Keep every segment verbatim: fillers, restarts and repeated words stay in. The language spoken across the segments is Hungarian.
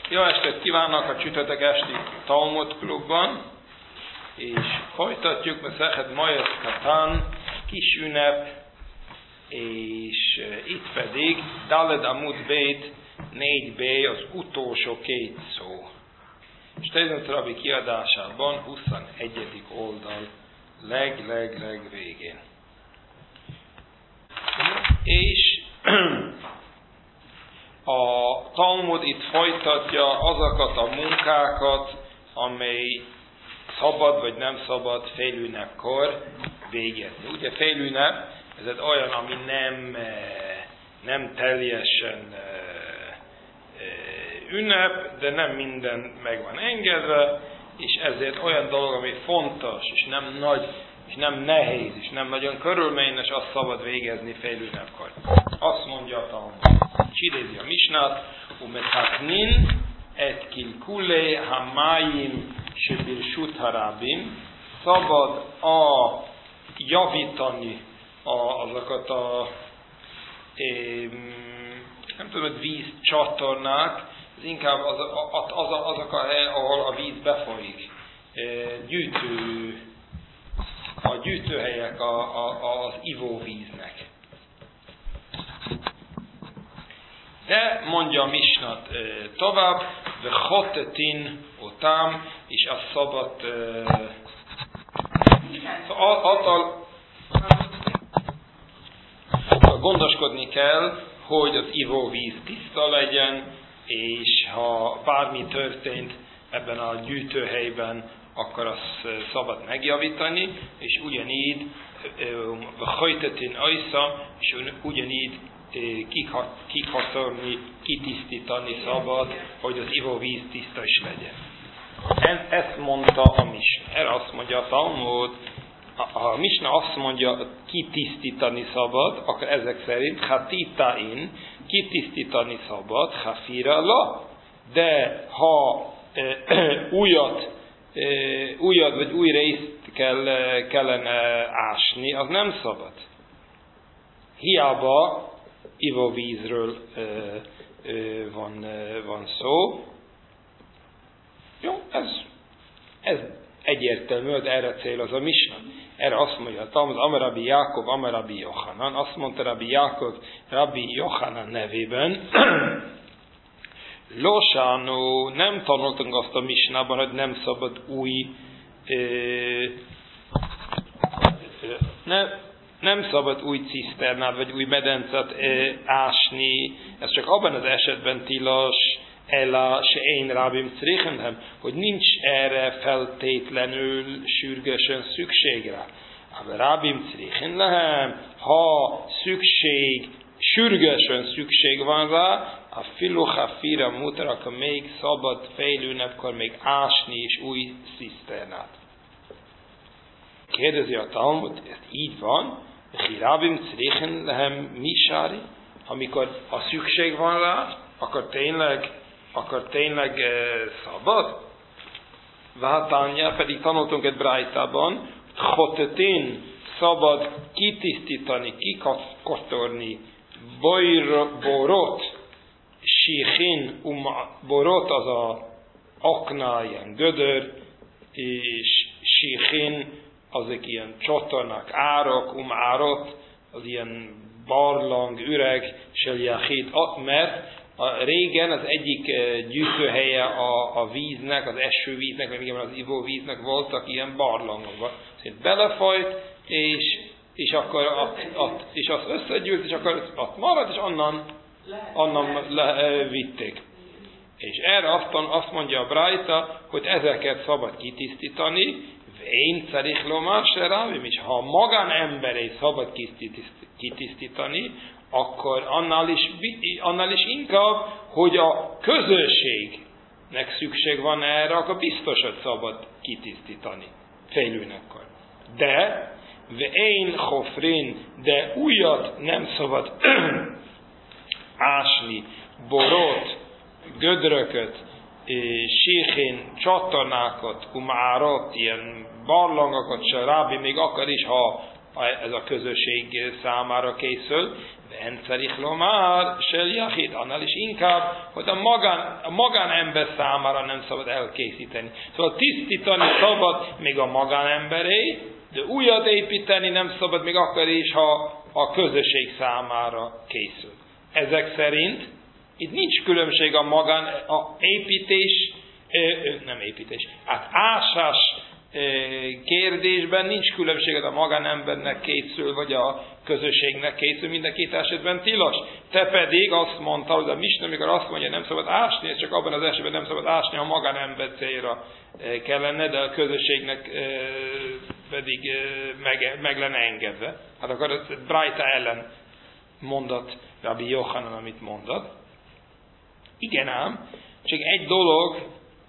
Jó estét kívánok a csütörtök esti Talmud klubban, és folytatjuk Mesechet Moed Katan, kis ünnep, és itt pedig Daled Amud Beit négy b az utolsó két szó. És Teizent Rabbi kiadásában huszonegyedik oldal leg-leg-leg végén. És a Talmud itt folytatja azokat a munkákat, amely szabad vagy nem szabad félünnepkor végezni. Ugye félünnep, ez egy olyan, ami nem, nem teljesen ünnep, de nem minden meg van engedve, és ezért olyan dolog, ami fontos, és nem nagy, és nem nehéz, és nem nagyon körülményes, azt szabad végezni félünnepkor. Azt mondja a Talmud. Csidézi a misnát, umethatnin et kilkulé hamáim sebirshut harabim, szabad a javítani a, azokat a é, nem tudom, hogy vízcsatornák, ez inkább az, az, az, azok a hely, ahol a víz befolyik. Gyűjtő, a gyűjtőhelyek a, a, az ivóvíznek. De mondja a misnat e, tovább, de chotetin otám, és a szabad által gondoskodni kell, hogy az ivóvíz tiszta legyen, és ha bármi történt ebben a gyűjtőhelyben, akkor azt szabad megjavítani, és ugyanígy chotetin ajsza, és ugyanígy kikhatorni, kitisztítani szabad, hogy az ivóvíz tiszta is legyen. Ezt mondta a misna. Erre azt mondja a Talmud, a, a misna azt mondja, kitisztítani szabad, akkor ezek szerint hatitain, kitisztítani szabad, hafira la. De ha e, újat, e, újat vagy új részt kell, kellene ásni, az nem szabad. Hiába ivóvízről ö, ö, van, ö, van szó. Jó, ez, ez egyértelmű, az erre céloz a misna. Erre azt mondja a Talmud, Amar Rabbi Jákob, Amar Rabbi Yochanan, azt mondta Rabbi Jákob Rabbi Yochanan nevében, Losánó, nem tanultunk azt a misnában, hogy nem szabad új ö, ö, nem, Nem szabad új ciszternát, vagy új medencet e, ásni. Ez csak abban az esetben tilos, ela se én rábim créhenhem, hogy nincs erre feltétlenül sürgősen szükségre. Aber rábim créhenhem, ha szükség, sürgősen szükség van rá, a filucha fira mutar, akkor még szabad félünnepkor még ásni és új ciszternát. Kérdezi a Talmud, ez így van, Hirabim créhen lehem misári, amikor a szükség van rá, akkor tényleg, akkor tényleg eh, szabad? Vátánja, pedig tanultunk egy brájtában, chotetin, szabad kitisztítani, kikatorni, borot, síchin, um, borot az a akna, ilyen gödör, és síchin, azok ilyen csatornák, árok, um árot, az ilyen barlang, üreg, seljachid, mert a, régen az egyik gyűjtőhelye a, a víznek, az esővíznek, vagy igen, az ivóvíznek voltak ilyen barlangokban. Szóval belefolyt, és, és akkor at, at, és az összegyűlt, és akkor ott maradt, és onnan, onnan le, vitték. És erre azt, azt mondja a Brájta, hogy ezeket szabad kitisztítani, én szerich lomar se rávim is. Ha a magánemberét szabad kitisztítani, akkor annál is, annál is inkább, hogy a közösségnek szükség van erre, akkor biztos, hogy szabad kitisztítani félünnepkor. De, én hofrin, de újat nem szabad ásni, borot, gödrököt, síchén, csatornákat, umárot, ilyen barlangokat, se rábi, még akar is, ha ez a közösség számára készül. Encerich lomár, sel jachid, annál is inkább, hogy a, magán, a magánember számára nem szabad elkészíteni. Szóval tisztítani szabad még a magánemberé, de újat építeni nem szabad még akkor is, ha a közösség számára készül. Ezek szerint itt nincs különbség a magán, a építés, nem építés, hát ásás kérdésben nincs különbséget a magánembernek készül, vagy a közösségnek készül, mind a két esetben tilos. Te pedig azt mondta, hogy a Misna, amikor azt mondja, nem szabad ásni, ez csak abban az esetben nem szabad ásni, ha a magánember célra kellene, de a közösségnek pedig meg, meg lenne engedve. Hát akkor ez Braita ellen mondat Rabbi Yochanan, amit mondott. Igen ám, csak egy dolog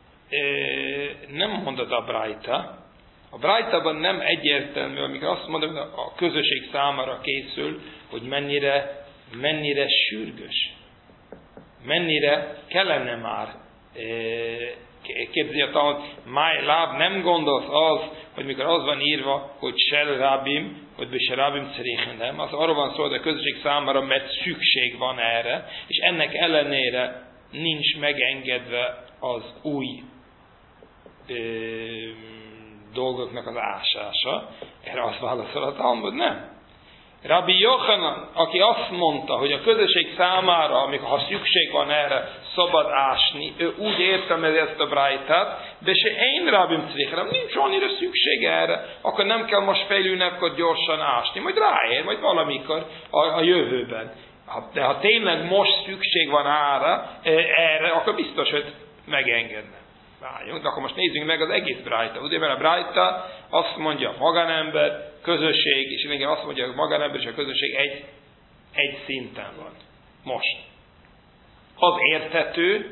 nem mondott a Braita. A Braitában nem egyértelmű, amikor azt mondom, hogy a közösség számára készül, hogy mennyire, mennyire sürgős. Mennyire kellene már. Kérdezi a tanult, máj láb, nem gondolsz az, hogy mikor az van írva, hogy sel rabim, hogy be se rabim ceréhen, nem? Az arról van szó, hogy a közösség számára, mert szükség van erre, és ennek ellenére nincs megengedve az új ö, dolgoknak az ásása. Erre azt válaszol a Talmud, nem. Rabbi Yochanan, aki azt mondta, hogy a közösség számára, amikor ha szükség van erre, szabad ásni, ő úgy értelmezi ezt a Braitát, de se én rabim cvéhrem, nincs annyira szükség erre, akkor nem kell most fejlőnapkor gyorsan ásni, majd ráér, majd valamikor a, a jövőben. De ha tényleg most szükség van ára, erre, akkor biztos, hogy megengedne. Várjunk, de akkor most nézzünk meg az egész Braita. Ugye, mert a Braita azt mondja, magánember, közösség, és igen, azt mondja, hogy magánember és a közösség egy, egy szinten van. Most. Az érthető,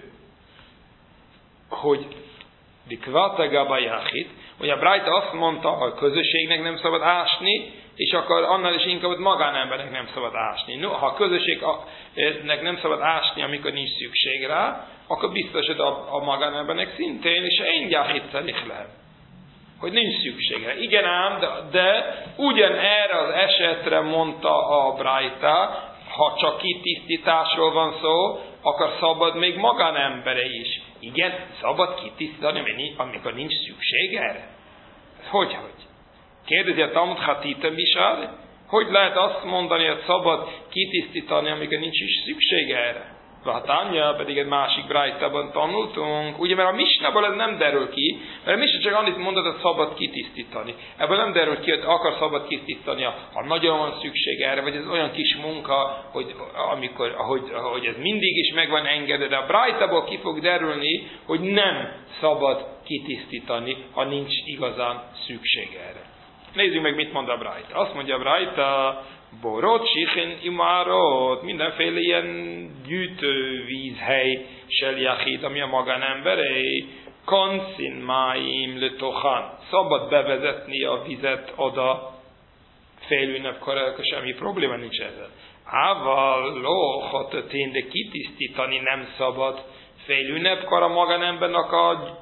hogy hogy a Braita azt mondta, hogy a közösségnek nem szabad ásni, és akkor annál is inkább, hogy magánembernek nem szabad ásni. No, ha a közösségnek nem szabad ásni, amikor nincs szükség rá, akkor biztos, hogy a, a magánembernek szintén, és én gyáhítszerik lehet. Hogy nincs szükségre. Igen ám, de, de ugyan erre az esetre mondta a Braita, ha csak kitisztításról van szó, akkor szabad még magánembere is. Igen, szabad kitisztítani, amikor nincs szükség erre. Hogy, hogy? Kérdezi a Talmud Hatitem Bisár, hogy lehet azt mondani, hogy szabad kitisztítani, amikor nincs is szükség erre? Vatanya, pedig egy másik Braitában tanultunk. Ugye, mert a Misnából ez nem derül ki, mert a Misna csak annyit mondod, hogy szabad kitisztítani. Ebből nem derül ki, hogy akar szabad kitisztítani, ha nagyon van szükség erre, vagy ez olyan kis munka, hogy, amikor, ahogy, ahogy ez mindig is meg van engedve, de a Braitából ki fog derülni, hogy nem szabad kitisztítani, ha nincs igazán szükség erre. Nézzük meg, mit mond a Braita. Azt mondja a Braita, borot, sichin, imárot, mindenféle ilyen gyűjtővízhely, seljachid, ami a magánemberei, kancin máim letochan. Szabad bevezetni a vizet oda félünnepkor, akkor semmi probléma nincs ezzel. Ával lóhatatén, de kitisztítani nem szabad félünnepkor a magánembernek a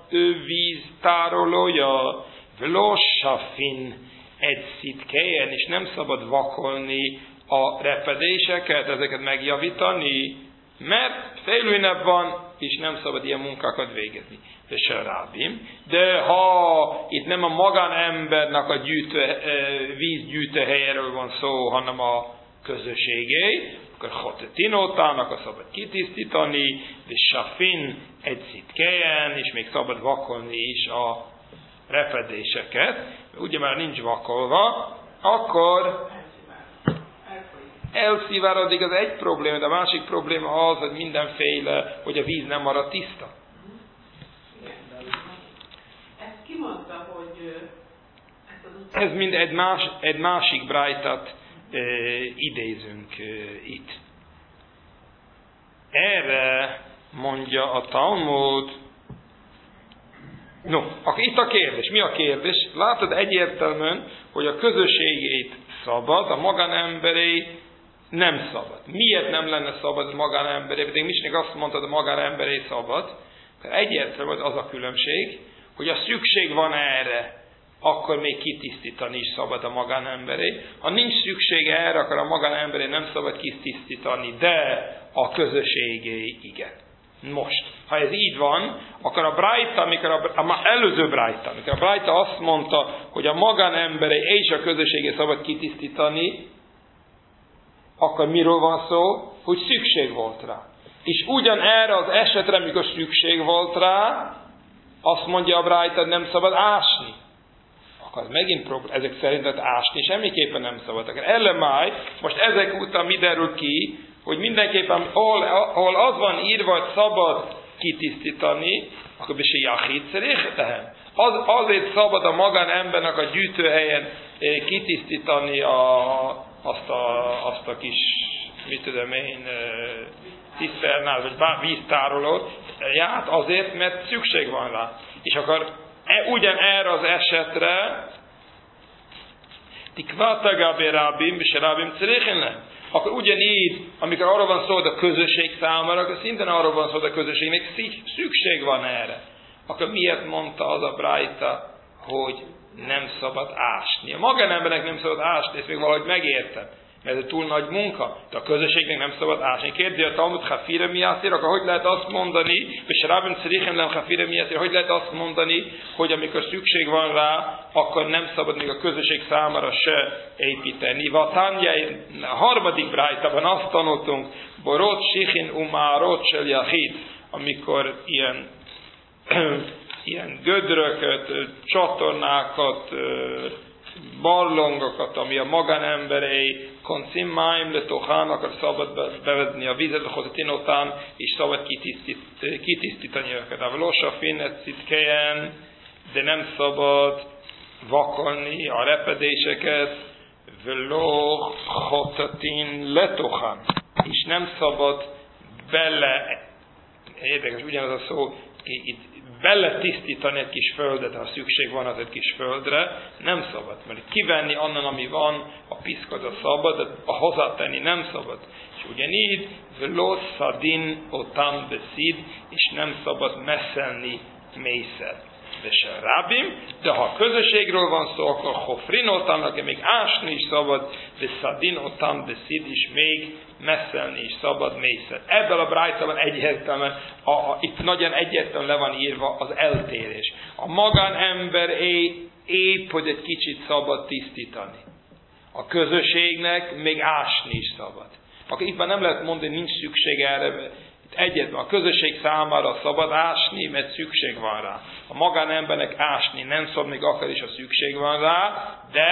víztárolója, vlossafin, egy szitkejen, és nem szabad vakolni a repedéseket, ezeket megjavítani, mert félünnep van, és nem szabad ilyen munkákat végezni. De se rábim. De ha itt nem a magánembernek a gyűjtő, vízgyűjtőhelyéről van szó, hanem a közösségé, akkor hotetinótának a szabad kitisztítani, de safin egy szitkejen, és még szabad vakolni is a repedéseket, ugye már nincs vakolva, akkor elszivárdik az egy probléma, de a másik probléma az, hogy mindenféle, hogy a víz nem marad tiszta. Ezt ki mondta, hogy ez, ez mind egy, más, egy másik Braitát e, idézünk e, itt. Erre mondja a Talmud. No, akkor itt a kérdés. Mi a kérdés? Látod egyértelműen, hogy a közösségét szabad, a magánemberé nem szabad. Miért nem lenne szabad a magánemberé? Pedig Misnék azt mondta, hogy a magánemberé szabad. Egyértelműen az a különbség, hogy a szükség van erre akkor még kitisztítani is szabad a magánemberé. Ha nincs szüksége erre, akkor a magánemberé nem szabad kitisztítani, de a közösségé igen. Most, ha ez így van, akkor a Brájta, amikor a, a előző Brájta, amikor a Brájta azt mondta, hogy a magánemberé és a közösségé szabad kitisztítani, akkor miről van szó? Hogy szükség volt rá. És ugyan erre az esetre, amikor szükség volt rá, azt mondja a Brájta, nem szabad ásni. Akkor megint problém, ezek szerint ásni semmiképpen nem szabad. Akkor ellemáj, most ezek után mi derül ki, hogy mindenképpen, ahol, ahol az van írva, hogy szabad kitisztítani, akkor bise jachid szeréhetehem. Az, azért szabad a magánembernek a gyűjtőhelyen kitisztítani a, azt, a, azt a kis, mit tudom én, ciszternát, vagy víztárolót, ját azért, mert szükség van rá. És akkor e, ugyan erre az esetre, tikvátagabé rábim, bise rábim szeréhetehem. Akkor ugyanígy, amikor arról van szó, hogy a közösség számára, akkor szintén arról van szó, hogy a közösségnek szükség van erre. Akkor miért mondta az a Brájta, hogy nem szabad ásni? A magánembernek nem szabad ásni, ezt még valahogy megértem, mert ez túl nagy munka, de a közösségnek nem szabad ásni. Kérdezi a Talmud Chafire miászér, akkor hogy lehet azt mondani, és Rábim Szeréhem nem Chafire miászér, hogy lehet azt mondani, hogy amikor szükség van rá, akkor nem szabad még a közösség számára se építeni. Vatánja, a harmadik Brájtában azt tanultunk, Borot Sichin Umárot Sel Jachid, amikor ilyen, ilyen gödröket, csatornákat, barlangokat, ami a magánemberei, koncimmáim letochán, akar szabad bevezni a vizet, a hozatinotán, és szabad kitisztít, kitisztítani őket. A velosa finnet szitkejen, de nem szabad vakolni a repedéseket, velo hozatin letochán, és nem szabad bele, érdekes, ugyanaz a szó, itt bele tisztítani egy kis földet, ha szükség van az egy kis földre, nem szabad. Mert kivenni annan, ami van, a piszkod a szabad, de a hozzátenni nem szabad. És ugyanígy, velo szadin otam beszid, és nem szabad messzelni mészel. De se rábim, de ha a közösségről van szó, akkor hofrin otamnak még ásni is szabad, de szadin otam beszid is még messzelni is szabad mészel. Ebből a Brájtában egyértelműen, a, a, itt nagyon egyértelműen le van írva az eltérés. A magánember é, épp, hogy egy kicsit szabad tisztítani. A közösségnek még ásni is szabad. Akkor itt már nem lehet mondani, nincs szükség erre. Egyetlen a közösség számára szabad ásni, mert szükség van rá. A magánembernek ásni nem szabad, még akár is a szükség van rá, de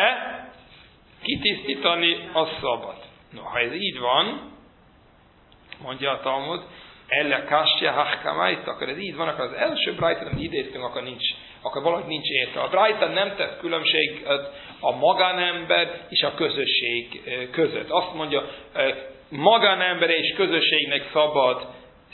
kitisztítani az szabad. No, ha ez így van, mondja a Talmud, elle kastya hachkamájt, akkor ez így van, akkor az első Brájtát, amit idéztünk, akkor nincs, akkor valahogy nincs értelme. A Brájta nem tesz különbséget a magánember és a közösség között. Azt mondja, magánember és közösségnek szabad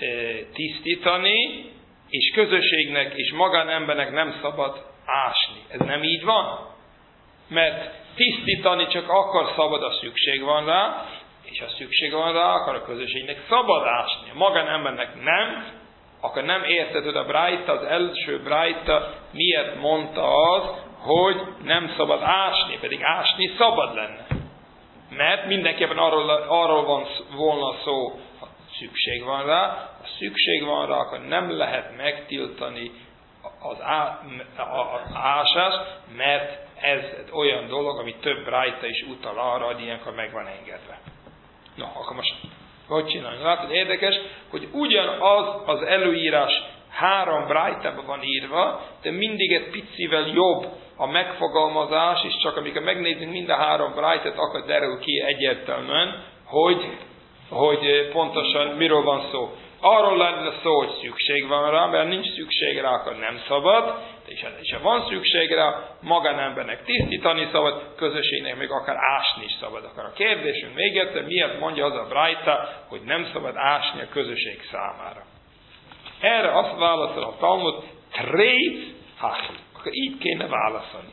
tisztítani, és közösségnek és magánembernek nem szabad ásni. Ez nem így van? Mert tisztítani csak akkor szabad, a szükség van rá, és ha szükség van rá, akkor a közösségnek szabad ásni. A magánembernek nem, akkor nem érted, hogy a Brájta, az első Brájta miért mondta az, hogy nem szabad ásni, pedig ásni szabad lenne. Mert mindenképpen arról, arról van volna szó, ha szükség van rá, ha szükség van rá, akkor nem lehet megtiltani az, á, az ásást, mert ez olyan dolog, ami több Brájta is utal arra, hogy ilyenkor meg van engedve. No, akkor most hogy csinálni? Látod, érdekes, hogy ugyanaz az előírás három Brájtában van írva, de mindig egy picivel jobb a megfogalmazás, és csak amikor megnézzünk mind a három Brájtát, akkor derül ki egyértelműen, hogy, hogy pontosan miről van szó. Arról lenne szó, hogy szükség van rá, mert nincs szükség rá, akkor nem szabad, és ha van szükség rá, magánembernek tisztítani szabad, közösségnek még akár ásni is szabad. Akkor a kérdésünk még egyszer, miért mondja az a Brájta, hogy nem szabad ásni a közösség számára. Erre azt válaszol a Talmud, tréc hachi. Akkor így kéne válaszolni.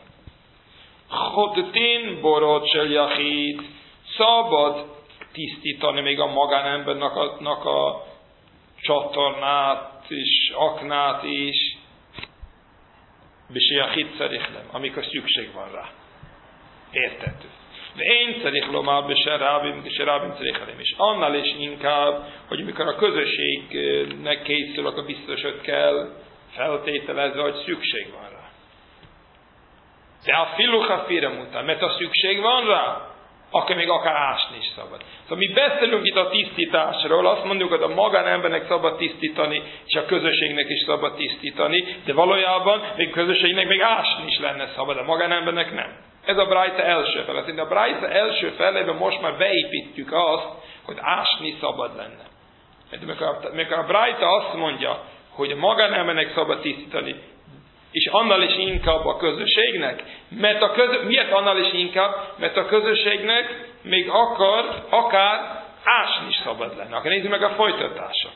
Chotetin borot sel jachid, szabad tisztítani még a magánembernek a, a csatornát is, aknát is, Bisiachit szerichlem, amikor szükség van rá. Értető. De én szerichlomár bise rábim, bise rábim szerichlem. És annál is inkább, hogy amikor a közösségnek készül, akkor biztos, hogy kell feltételezve, hogy szükség van rá. De a filucha firem után, mert a szükség van rá, akkor még akár ásni is szabad. Szóval mi beszélünk itt a tisztításról, azt mondjuk, hogy a magánembernek szabad tisztítani, és a közösségnek is szabad tisztítani, de valójában még a közösségnek még ásni is lenne szabad, a magánembernek nem. Ez a Brájta első fele. Szerint a Brájta első felében most már beépítjük azt, hogy ásni szabad lenne. Mert mikor, mikor a Brájta azt mondja, hogy a magánembernek szabad tisztítani, és annál is inkább a közösségnek, mert a közö... miért annál is inkább? Mert a közösségnek még akar, akár ásni is szabad lenne. Akkor nézzük meg a folytatása.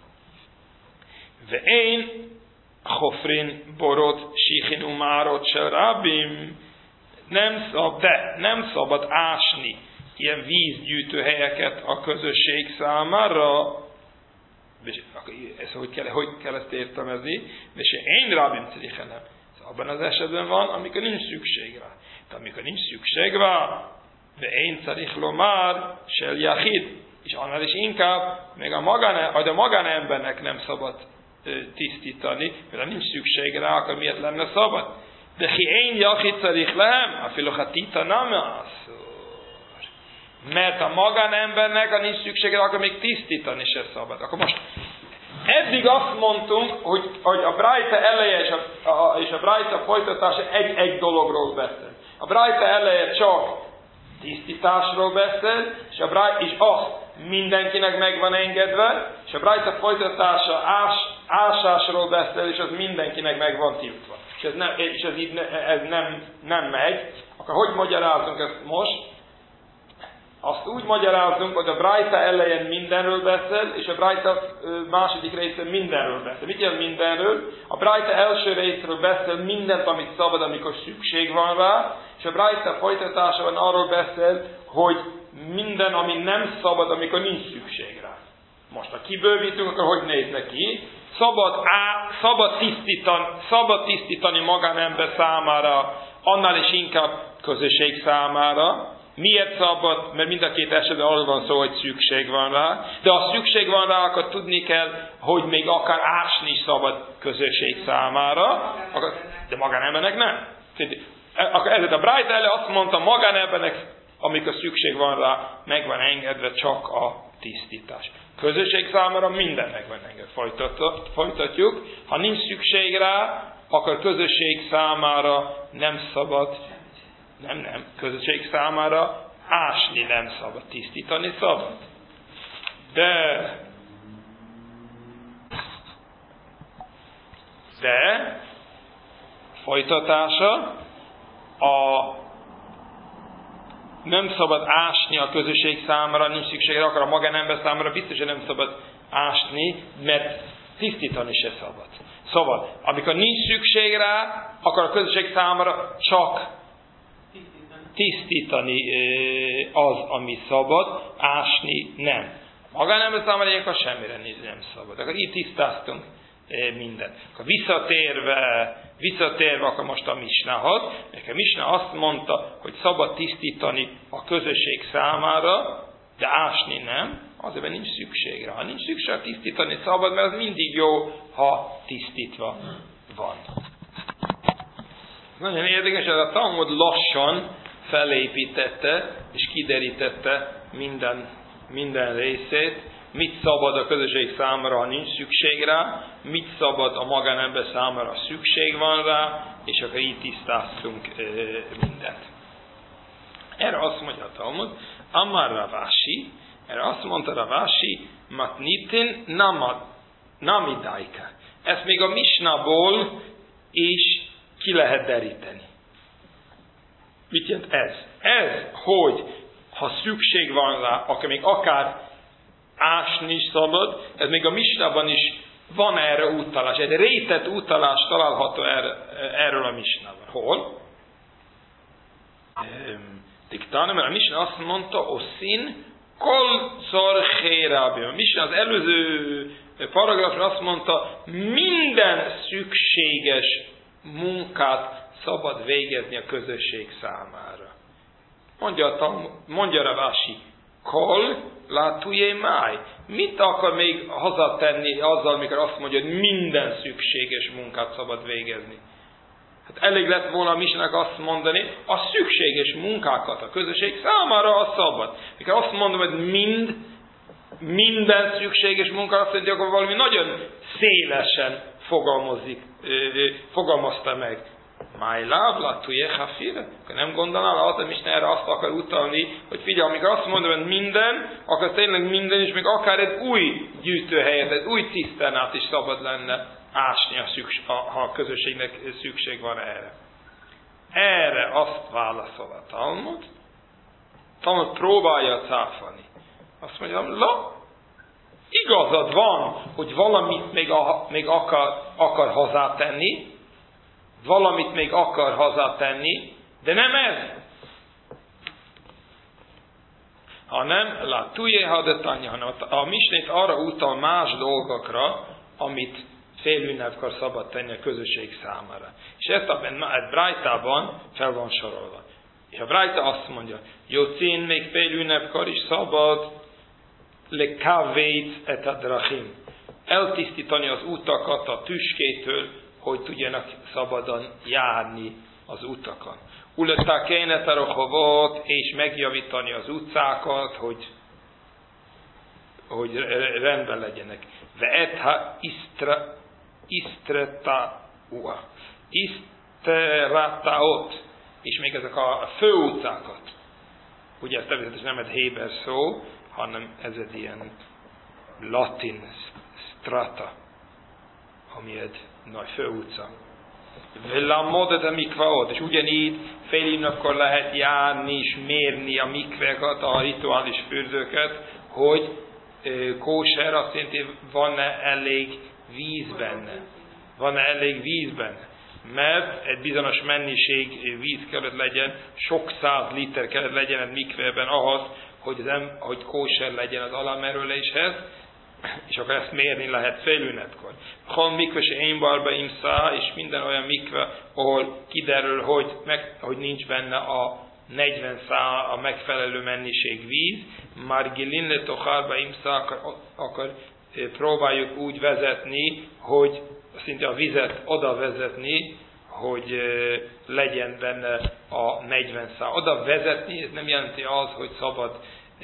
Ve én hofrin borot sichin umárot se rábim, nem szab, de nem szabad ásni ilyen vízgyűjtő helyeket a közösség számára. Ez hogy kell, hogy kell ezt értelmezni? És én rábim cirichenem. Abban az esetben van, amikor nincs szükség rá. De amikor nincs szükség rá, de én szerichlomár, sel jachid, és annál is inkább, még a, magán, a magánembernek nem szabad ö, tisztítani, mert ha nincs szükség rá, akkor miért lenne szabad? De hi én jachid szerichlem, a filochatita nem az. Mert a magánembernek, ha nincs szüksége, akkor még tisztítani se szabad. Akkor most eddig azt mondtunk, hogy, hogy a Brájta eleje és a, a, és a Brájta folytatása egy, egy dologról beszél. A Brájta eleje csak tisztításról beszél, és, a Brájta, és azt mindenkinek meg van engedve, és a Brájta folytatása ás, ásásról beszél, és az mindenkinek meg van tiltva. És ez, nem, és ez, így, ez nem, nem megy. Akkor hogy magyarázunk ezt most? Azt úgy magyarázunk, hogy a Brájta elején mindenről beszél, és a Brájta második részén mindenről beszél. Mit jelent mindenről? A Brájta első részről beszél mindent, amit szabad, amikor szükség van rá, és a Brájta folytatásában arról beszél, hogy minden, ami nem szabad, amikor nincs szükség rá. Most, ha kibővítünk, akkor hogy néz neki? Szabad, á, szabad, tisztítani, szabad tisztítani magánember számára, annál is inkább közösség számára. Miért szabad? Mert mind a két esetben arról van szó, hogy szükség van rá. De ha szükség van rá, akkor tudni kell, hogy még akár ásni is szabad közösség számára. De magánembernek nem. Akkor ezért a Brájta elő azt mondta, magánembernek, amikor szükség van rá, meg van engedve csak a tisztítás. Közösség számára minden meg van engedve. Folytatjuk. Ha nincs szükség rá, akkor közösség számára nem szabad. Nem, nem. Közösség számára ásni nem szabad, tisztítani szabad. De, de, folytatása, a nem szabad ásni a közösség számára, nincs szükségre, akar a magánember számára biztosan nem szabad ásni, mert tisztítani se szabad. Szóval, amikor nincs szükség rá, akkor a közösség számára csak tisztítani az, ami szabad, ásni nem. Magánember számára ilyenkor semmire nem szabad. Akkor így tisztáztunk mindent. Akkor visszatérve, visszatérve akkor most a Misnához, mert a Misna azt mondta, hogy szabad tisztítani a közösség számára, de ásni nem, azért nincs szükségre. Ha nincs szükség, tisztítani szabad, mert az mindig jó, ha tisztítva van. Nagyon érdekes, ez a Talmud lassan felépítette és kiderítette minden, minden részét, mit szabad a közösség számára, ha nincs szükség rá, mit szabad a magánember számára, ha szükség van rá, és akkor így tisztáztunk e, mindent. Erre azt mondja a Talmud, Amar Ravási, erre azt mondta Ravási, Matnitin namidaika. Ezt még a Misnából is ki lehet deríteni. Mit jelent ez? Ez, hogy ha szükség van rá, akkor még akár ásni is szabad, ez még a Misnában is van erre utalás. Egy rétett utalás található erre, erről a Misnában. Hol? Diktálni, mert a Misna azt mondta, Oszin kol szor hérábim. A Misna az előző paragrafra azt mondta, minden szükséges munkát szabad végezni a közösség számára. Mondja, mondja Ravási, kol látujé máj. Mit akar még hazatenni azzal, amikor azt mondja, hogy minden szükséges munkát szabad végezni? Hát elég lett volna a Misnának azt mondani, a szükséges munkákat a közösség számára a szabad. Mikor azt mondom, hogy mind, minden szükséges munka, azt mondja, akkor valami nagyon szélesen fogalmazik, fogalmazta meg. Májláv, látujé hafire? Akkor nem gondolnál, az a Misna erre azt akar utalni, hogy figyelj, amikor azt mondom, hogy minden, akkor tényleg minden, és még akár egy új gyűjtőhelyet, egy új ciszternát is szabad lenne ásni, a szükség, ha a közösségnek szükség van erre. Erre azt válaszol a Talmud. Talmud próbálja cáfolni. Azt mondja, la, igazad van, hogy valamit még, a, még akar, akar hozzátenni, valamit még akar hozzátenni, de nem ez. Hanem, látujé hadetanya, hanem a Misnét arra utal más dolgokra, amit fél ünnepkor szabad tenni a közösség számára. És ezt a Brájtában fel van sorolva. És a Brájta azt mondja, Jocin még fél ünnepkor is szabad le kavét et a drachim. Eltisztítani az utakat a tüskétől, hogy tudjanak szabadon járni az utakon. Uletá kénet a rohovot, és megjavítani az utcákat, hogy, hogy rendben legyenek. Ve etha istra Istretaua. Istrataot. És még ezek a főutcákat. Ugye ez természetesen nem egy héber szó, hanem ez egy ilyen latin strata, ami egy nagy főutca. Villamod a mikvaot. És ugyanígy fél évnapkor lehet járni és mérni a mikvekat, a rituális fürdőket, hogy kóser azt jelenti, van-e elég víz benne. Van-e elég víz benne? Mert egy bizonyos mennyiség víz kellett legyen, sok száz liter kellett legyen egy mikvében ahhoz, hogy, nem, hogy kóser legyen az alámerüléshez, és akkor ezt mérni lehet fél ünnepkor. Hol mikve se én barba imszá, és minden olyan mikve, ahol kiderül, hogy, meg, hogy nincs benne a negyven szá a megfelelő mennyiség víz, már gilinle tochárba imszá, akkor, akkor próbáljuk úgy vezetni, hogy szinte a vizet oda vezetni, hogy legyen benne a negyven szá. Oda vezetni, ez nem jelenti az, hogy szabad,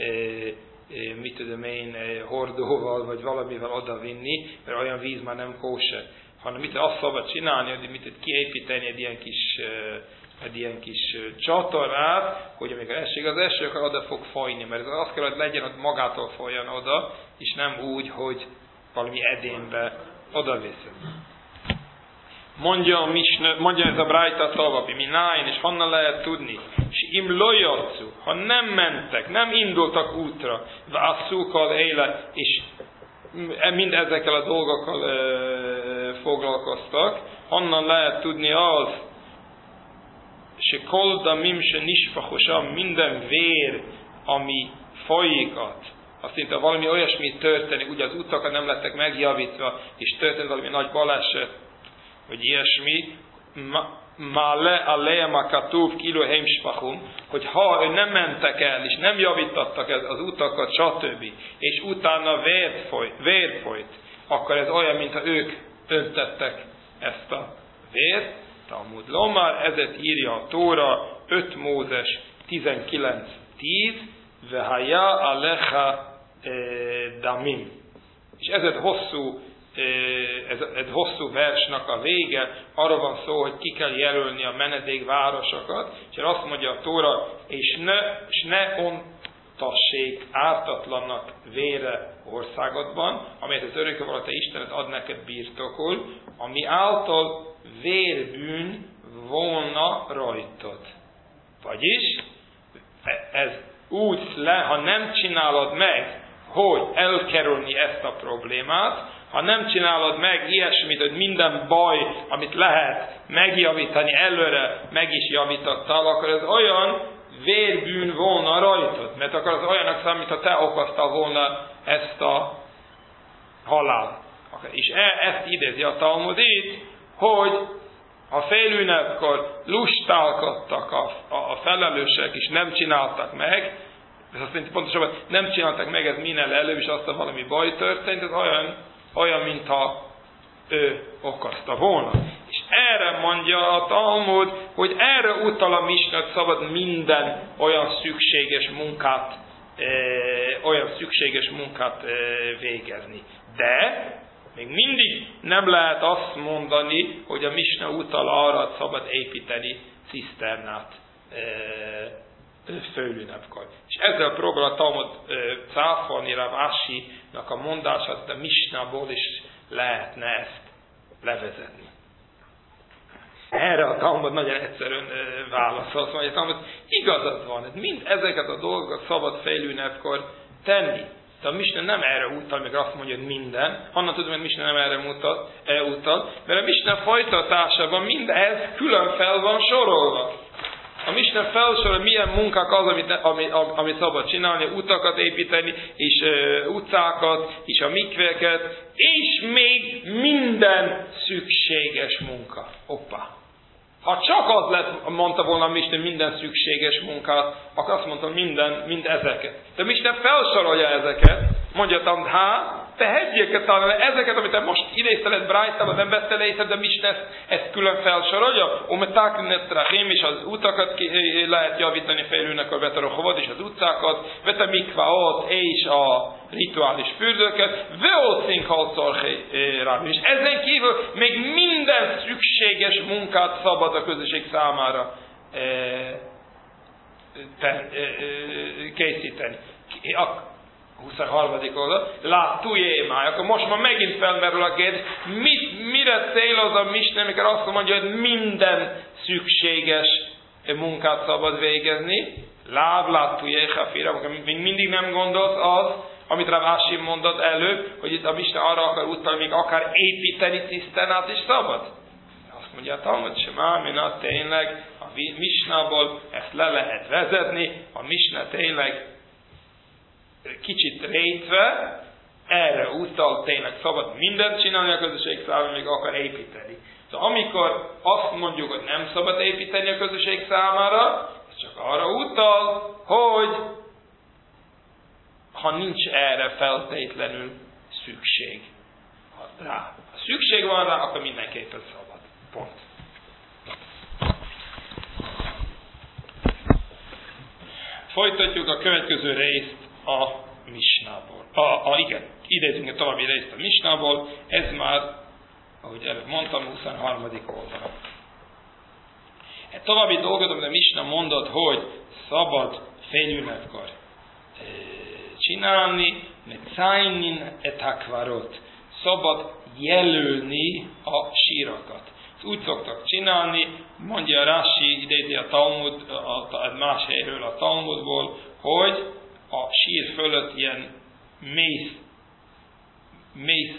mit tudom én, hordóval, vagy valamivel oda vinni, mert olyan víz már nem kóser. Hanem mit azt szabad csinálni, hogy mit kiépíteni egy ilyen kis, egy ilyen kis csatornát, hogy amikor esik az eső, akkor oda fog folyni, mert az azt kell, hogy legyen, hogy magától folyjon oda, és nem úgy, hogy valami edénybe oda viszem. Mondja, Misne, mondja ez a Brájta szavapi, mi nájn, és honnan lehet tudni? És im lojatszú, ha nem mentek, nem indultak útra, vásszúkkal éle, és mind ezekkel a dolgokkal e, foglalkoztak, honnan lehet tudni az, se kolda mimse nisfahosam, minden vér, ami folyik-at, azt mondta, valami olyasmi történik, ugye az utakat nem lettek megjavítva, és történt valami nagy baleset, vagy ilyesmi, ma le aleja makatúv kilo heimspachum, hogy ha nem mentek el, és nem javítattak az utakat, stb., és utána vér folyt, vér folyt, akkor ez olyan, mintha ők öntettek ezt a vért. Talmud Lomar, ezért írja a Tóra, öt Mózes tizenkilenc tíz, vehaja alecha damim. És ez egy hosszú, ez egy hosszú versnak a vége, arról van szó, hogy ki kell jelölni a menedékvárosokat, és azt mondja a Tóra, és ne, és ne ontassék ártatlannak vére országodban, amelyet az örökkévaló Istenet ad neked birtokul, ami által vérbűn volna rajtad. Vagyis, ez úgy le, ha nem csinálod meg, hogy elkerülni ezt a problémát, ha nem csinálod meg ilyesmit, hogy minden baj, amit lehet megjavítani előre, meg is javítottál, akkor ez olyan vérbűn volna rajtad, mert akkor az olyanak számít, ha te okoztál volna ezt a halál. És ezt idézi a Talmud itt, hogy a félünnepkor lustálkodtak a, a, a felelősek, és nem csináltak meg, ez azt mondja, pontosabban nem csináltak meg, ez minél előbb, és aztán valami baj történt, ez olyan, olyan mintha ő okozta volna. És erre mondja a Talmud, hogy erre utal a misnát, szabad minden olyan szükséges munkát, e, olyan szükséges munkát e, végezni. De még mindig nem lehet azt mondani, hogy a misna utal arra, hogy szabad építeni ciszternát e, főünnepkor. És ezzel próbál a Talmud e, cáfolni Rav Ashinak a mondását, de misnából is lehetne ezt levezetni. Erre a Talmud nagyon egyszerűen e, válaszol, szóval a Talmud igazad van, mind ezeket a dolgokat szabad félünnepkor tenni. De a misna nem erre utal, meg azt mondja, hogy minden. Honnan tudom, hogy a misna nem erre mutat, e, utal, mert a misna folytatásában mindez külön fel van sorolva. A misna felsorol, milyen munkák az, amit, amit, amit szabad csinálni, utakat építeni, és e, utcákat, és a mikveket, és még minden szükséges munka. Hoppá! Ha csak az lett, mondta volna a misna minden szükséges munkát, akkor azt mondta minden, mind ezeket. De a misna felsorolja ezeket, mondja, há, te hegyéket talán, ezeket, amit te most idézteled Brájtában, nem vettél észre, de misna ezt, ezt külön felsorolja. Ometáknetrachém, és az utakat ki, lehet javítani félülnek a Veterohovod, és az utcákat, Vete mikvaot, és a rituális fürdőket, Veoszink halszorhé rám. És ezen kívül még minden szükséges munkát szabad a közösség számára készíteni. A huszonharmadik oldal, látujé már, akkor most már megint felmerül a kérdés, mit, mire céloz a misna, amikor azt mondja, hogy minden szükséges munkát szabad végezni, láv, látujé, hafira, még mindig nem gondolsz az, amit Rav Ashi mondott előbb, hogy itt a misna arra akar utalni, még akár építeni ciszternát is szabad. Azt mondja a Talmud, sem mina, tényleg a misnából ezt le lehet vezetni, a misna tényleg kicsit rétve, erre utal, tényleg szabad mindent csinálni a közösség számára, még akar építeni. Szóval amikor azt mondjuk, hogy nem szabad építeni a közösség számára, ez csak arra utal, hogy ha nincs erre feltétlenül szükség. Ha rá ha szükség van rá, akkor mindenképpen szabad. Pont. Folytatjuk a következő részt a misnából. A, a, igen, idézünk egy további részt a misnából, ez már, ahogy előbb mondtam, huszonharmadik oldalon. Egy további dolgot, amit a misna mondott, hogy szabad félünnepkor e, csinálni, mert szájnin et hakvarot, szabad jelölni a sírokat. Ezt úgy szoktak csinálni, mondja Rashi, idézi a Talmud, a, a más helyről a Talmudból, hogy a sír fölött ilyen mész, mész,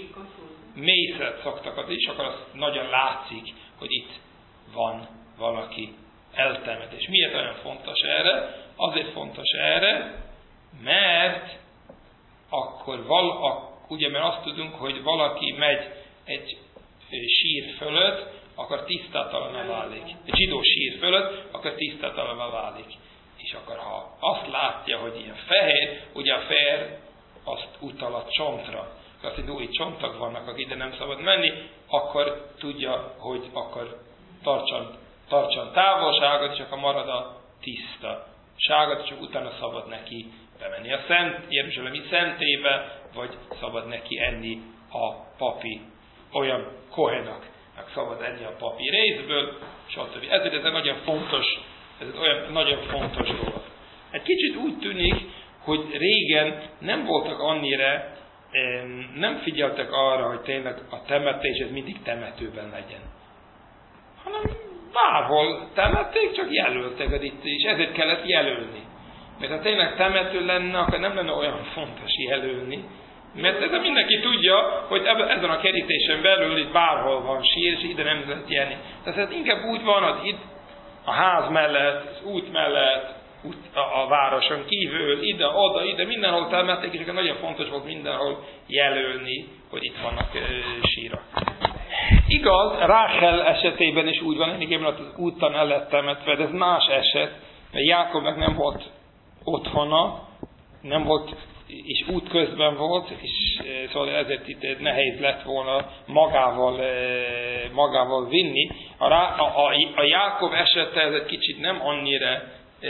mészet szoktak az is, akkor az nagyon látszik, hogy itt van valaki eltemet. És miért olyan fontos erre? Azért fontos erre, mert akkor val, a, ugye mert azt tudunk, hogy valaki megy egy sír fölött, akkor tisztátalanná válik. Egy zsidó sír fölött, akkor tisztátalanná válik. És akkor ha azt látja, hogy ilyen fehér, ugye a fehér azt utal a csontra. Azt mondja, új csontok vannak, akik ide nem szabad menni, akkor tudja, hogy akkor tartson, tartson távolságot, és akkor marad a tisztaságot, és utána szabad neki bemenni a Szent Jeruzsálemi szentébe, vagy szabad neki enni a papi, olyan kohenaknak szabad enni a papi részből, stb. Ezért ez egy nagyon fontos, ez egy olyan nagyon fontos dolog. Egy kicsit úgy tűnik, hogy régen nem voltak annyira, nem figyeltek arra, hogy tényleg a temetés ez mindig temetőben legyen. Hanem bárhol temették, csak jelöltek az itt, és ezért kellett jelölni. Mert ha tényleg temető lenne, akkor nem lenne olyan fontos jelölni. Mert ez mindenki tudja, hogy ezen a kerítésen belül itt bárhol van sír, és ide nem lehet jelni. Tehát ez inkább úgy van, az itt a ház mellett, az út mellett, a, a városon kívül, ide, oda, ide, mindenhol temették, és akkor nagyon fontos volt mindenhol jelölni, hogy itt vannak e, sírak. Igaz, igaz, Ráhel esetében is úgy van, hogy az úton el lett temetve, de ez más eset, mert Jákobnak nem volt otthona, nem volt, és útközben volt, és szóval ezért itt nehéz lett volna magával, magával vinni. A, a, a, a Jákob esete ez egy kicsit nem annyira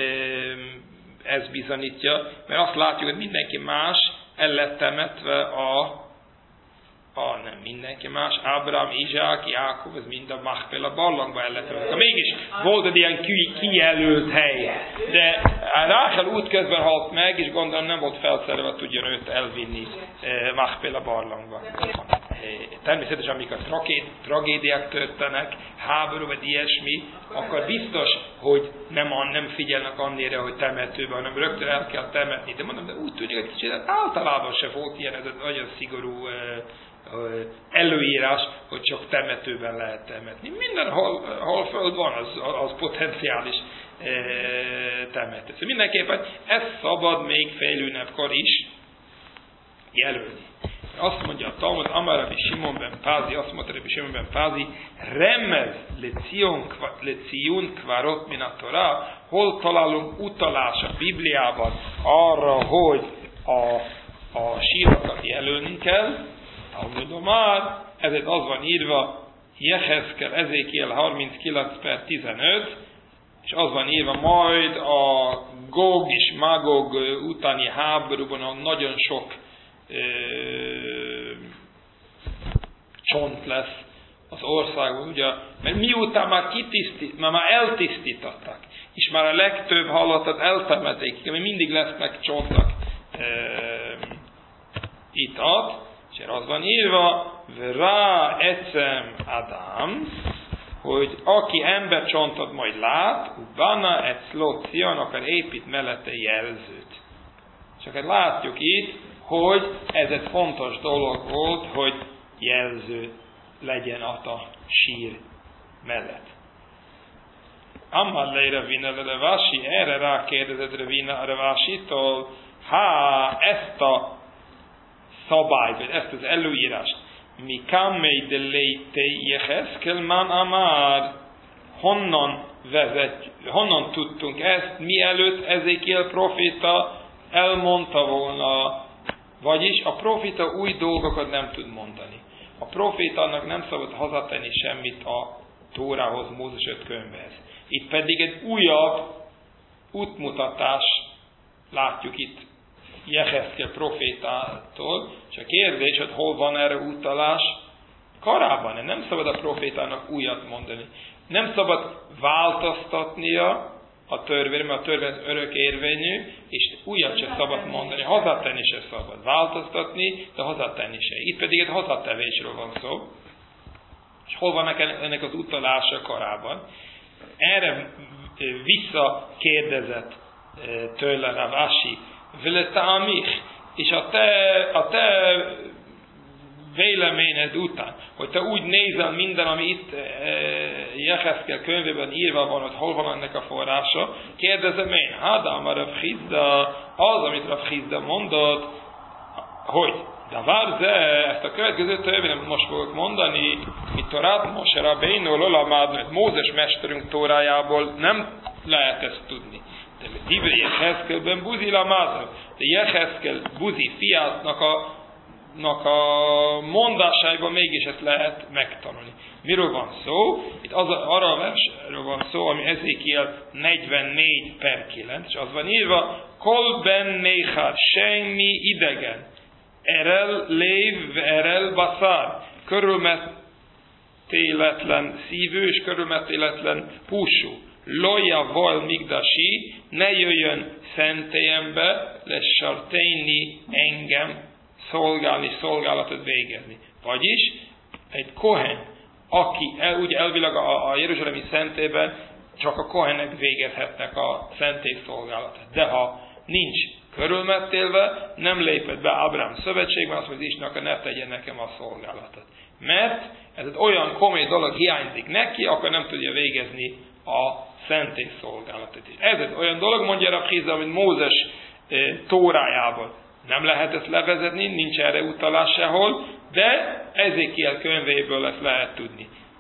ez bizonyítja, mert azt látjuk, hogy mindenki más el lett temetve a a nem mindenki más, Ábrám, Izsák, Jákob, ez mind a Machpela barlangba el lett temetve. Mégis volt egy ilyen kijelölt hely, de Ráhel útközben halt meg, és gondolom nem volt felszerelve, tudjon őt elvinni Machpela barlangba. Természetesen, amikor tragédiák történnek, háború vagy ilyesmi, akkor biztos, hogy nem, nem figyelnek annyira, hogy temetőben, hanem rögtön el kell temetni. De mondom, de úgy tűnik, hogy kicsit általában se volt ilyen, ez egy nagyon szigorú előírás, hogy csak temetőben lehet temetni. Minden hol, hol föld van, az, az potenciális e, temető. Szóval mindenképpen ez szabad még félünnepkor is jelölni. Azt mondja a Talmud, Amar Rabbi Simon ben Pázi, azt mondta Rabbi Simon ben Pázi, remez le Cion kvarot min a Torah, hol találunk utalás a Bibliában arra, hogy a, a sírokat jelölni kell. Talmudom már, ezért az van írva, Jehezkel, Ezékiel harminckilenc per tizenöt, és az van írva majd a Gog és Magog utáni háborúban, ahol nagyon sok ö, csont lesz az országban, ugye, mert miután már kitisztít, már, már eltisztítottak, és már a legtöbb halottat eltemeték, mert mindig lesznek csontok ö, itt ad, és az van írva, Vrá ecem Adam, hogy aki embercsontot majd lát, Ubana ecló Cion, akar épít mellette jelzőt. Csak hát látjuk itt, hogy ez egy fontos dolog volt, hogy jelző legyen a sír mellett. Ammar le Ravina le Ravási, erre rákérdezett Ravina a Ravásitól, ha ezt a szabályt, vagy ezt az előírást, mi kamei de leite Jehezkel man amár, honnan vezet, honnan tudtunk ezt, mielőtt Ezékiel proféta elmondta volna, vagyis a proféta új dolgokat nem tud mondani. A profétának nem szabad hazatenni semmit a Tórához, Mózes öt könyvhez. Itt pedig egy újabb útmutatás látjuk itt Jehezkel profétától, és a kérdés, hogy hol van erre utalás, korábban nem szabad a profétának újat mondani. Nem szabad változtatnia a törvény, mert a törvény örök érvényű, és újat se szabad mondani, hazatenni se szabad. Változtatni, de hazatenni se. Itt pedig egy hazatevésről van szó. És hol van ennek az utalása korábban? Erre visszakérdezett tőle Ravási, és a te, a te véleményed után, hogy te úgy nézel minden, ami itt e, Jehezkel könyvében írva van, hogy hol van ennek a forrása, kérdezem én, Hádám a Rav Hizda, az, amit Rav Hizda mondott, hogy de várze, ezt a következő törvényt most fogok mondani, mit Torát Moshe Rabbeinu Lolamad, mert Mózes mesterünk Tórájából nem lehet ezt tudni. De Divri Jehezkelben Buzi Lamázal, de Jehezkel Buzi fiátnak a, a mondásaiban mégis ezt lehet megtanulni. Miről van szó? Itt az, arra a versről van szó, ami Ezékiel negyvennégy per kilenc, és az van írva, Kol ben néhár, semmi idegen, erel lév, erel baszár, körülmetéletlen szívű és körülmetéletlen húsú. Loja val migdasi, ne jöjjön szentélyembe, lesz sarténi engem szolgálni, szolgálatot végezni. Vagyis egy kohen, aki el, ugye elvileg a, a jeruzsálemi szentélyben csak a kohenek végezhetnek a szentély szolgálatot. De ha nincs körülmetélve, nem lépett be Ábrám szövetségben, azt mondja, hogy Istennek ne tegye nekem a szolgálatot. Mert ez egy olyan komoly dolog hiányzik neki, akkor nem tudja végezni a szentély szolgálatot is. Ez egy olyan dolog, mondja Rav Hizda, mint Mózes e, Tórájából. Nem lehet ezt levezetni, nincs erre utalás sehol, de Ezékiel könyvéből ezt lehet tudni.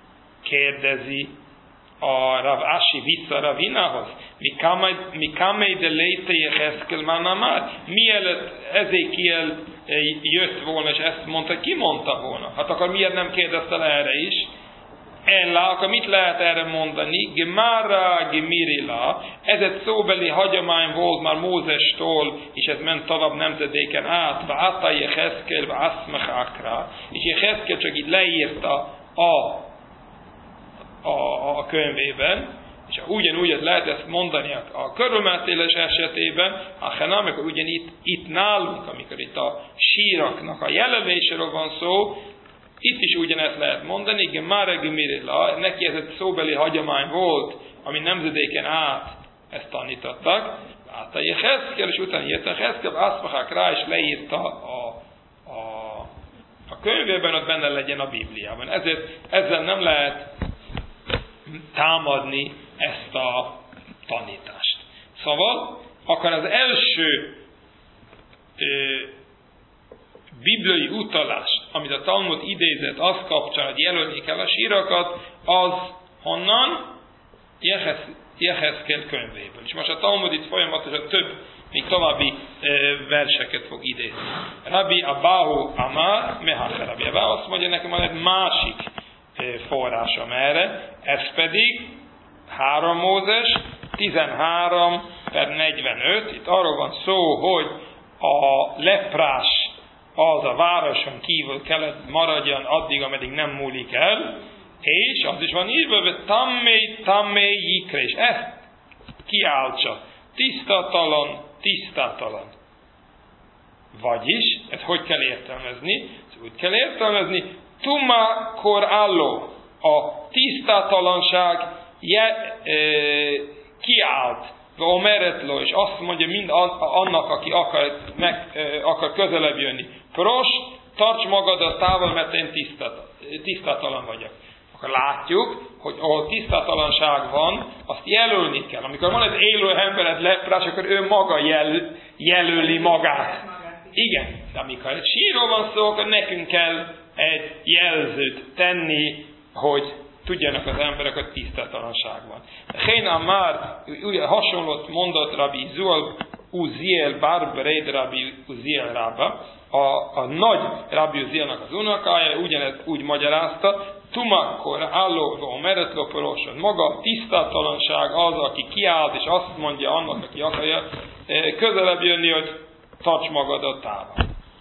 kérdezi a Rav Ashi vissza Ravinához. Mi kamei de léte Jeheszkel már mielőtt Ezékiel jött volna, és ezt mondta, ki mondta volna? Hát akkor miért nem kérdezte erre is? Ella, akkor mit lehet erre mondani? Gemara gemirila, ez egy szóbeli hagyomány volt már Mózestól, és ez ment tovább nemzedéken át, va ata Jeheszkel, va aszmech akra, és Jeheszkel csak így leírta a A, a könyvében, és ugyanúgy lehet ezt mondani a, a körülmetélés esetében, hanem amikor ugyanitt itt nálunk, amikor itt a síraknak a jelöléséről van szó, itt is ugyanezt lehet mondani, Gemara gemirila, neki ez egy szóbeli hagyomány volt, ami nemzedéken át ezt tanítottak, át a Jeheszkel, és utána jött a Jeheszkel, aszmachák rá, és leírta a, a, a könyvében, ott benne legyen a Bibliában. Ezért ezzel nem lehet támadni ezt a tanítást. Szóval, akkor az első ö, bibliai utalás, amit a Talmud idézett, az kapcsán, hogy jelölni kell a sírakat, az honnan? Jeheszkel könyvéből. És most a Talmud itt folyamatosan több, még további ö, verseket fog idézni. Rabbi Abahu Amar, Mehache Rabbi Abahu, azt mondja, nekem van egy másik forrásom erre, ez pedig három Mózes tizenhárom per negyvenöt, itt arról van szó, hogy a leprás az a városon kívül kellett maradjon addig, ameddig nem múlik el, és az is van írva, hogy tammé, tammé jikre, és ezt kiáltsa, tisztatalan, tisztátalan. Vagyis, ezt hogy kell értelmezni? Ezt úgy kell értelmezni, Tuma kor álló, a tisztátalanság je, e, kiállt, omeretló, és azt mondja mind annak, aki akar, meg, e, akar közelebb jönni. Pros, tarts magadat távol, mert én tisztát, tisztátalan vagyok. Akkor látjuk, hogy ahol tisztátalanság van, azt jelölni kell. Amikor van egy élő embered leprás, akkor ő maga jel, jelöli magát. Igen, de amikor egy sírról van szó, akkor nekünk kell egy jelzőt tenni, hogy tudjanak az emberek, hogy tisztátalanság van. Hénám már hasonlót mondott Rabbi Zual Uziel Barbered Rabbi Uziel Rabba, a, a nagy Rabbi Uzielnak az unokája, ugyanezt úgy magyarázta, Tumakkor álló meretloporosan. Maga a tisztátalanság az, aki kiállt, és azt mondja annak, aki akarja közelebb jönni, hogy tarts magadat távol.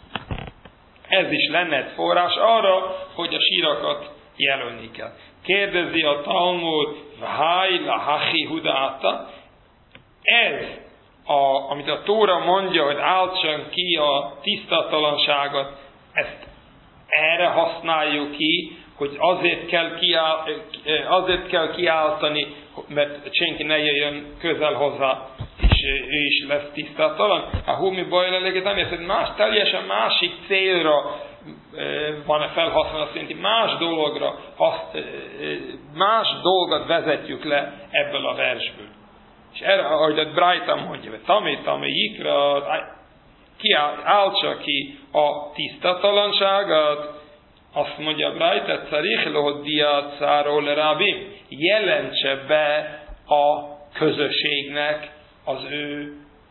Ez is lenne egy forrás arra, hogy a sírakat jelölni kell. Kérdezi a Talmud, Vháj la hachi hudáta, ez, a, amit a Tóra mondja, hogy áltsan ki a tisztátalanságot, ezt erre használjuk ki, hogy azért kell, kiáll, azért kell kiáltani, mert senki ne jöjjön közel hozzá, és ő is lesz tisztátalan. A húmi bajra legetani, ez egy más, teljesen másik célra van-e felhasználva, szerinti más dologra, más dolgot vezetjük le ebből a versből. És erre, ahogy a Brájta mondja, hogy tamé, tamé, jikra, kiáltsa ki a tisztátalanságot, azt mondja Brájta, carich lohodiat száról rábim, jelentse be a közösségnek az ő,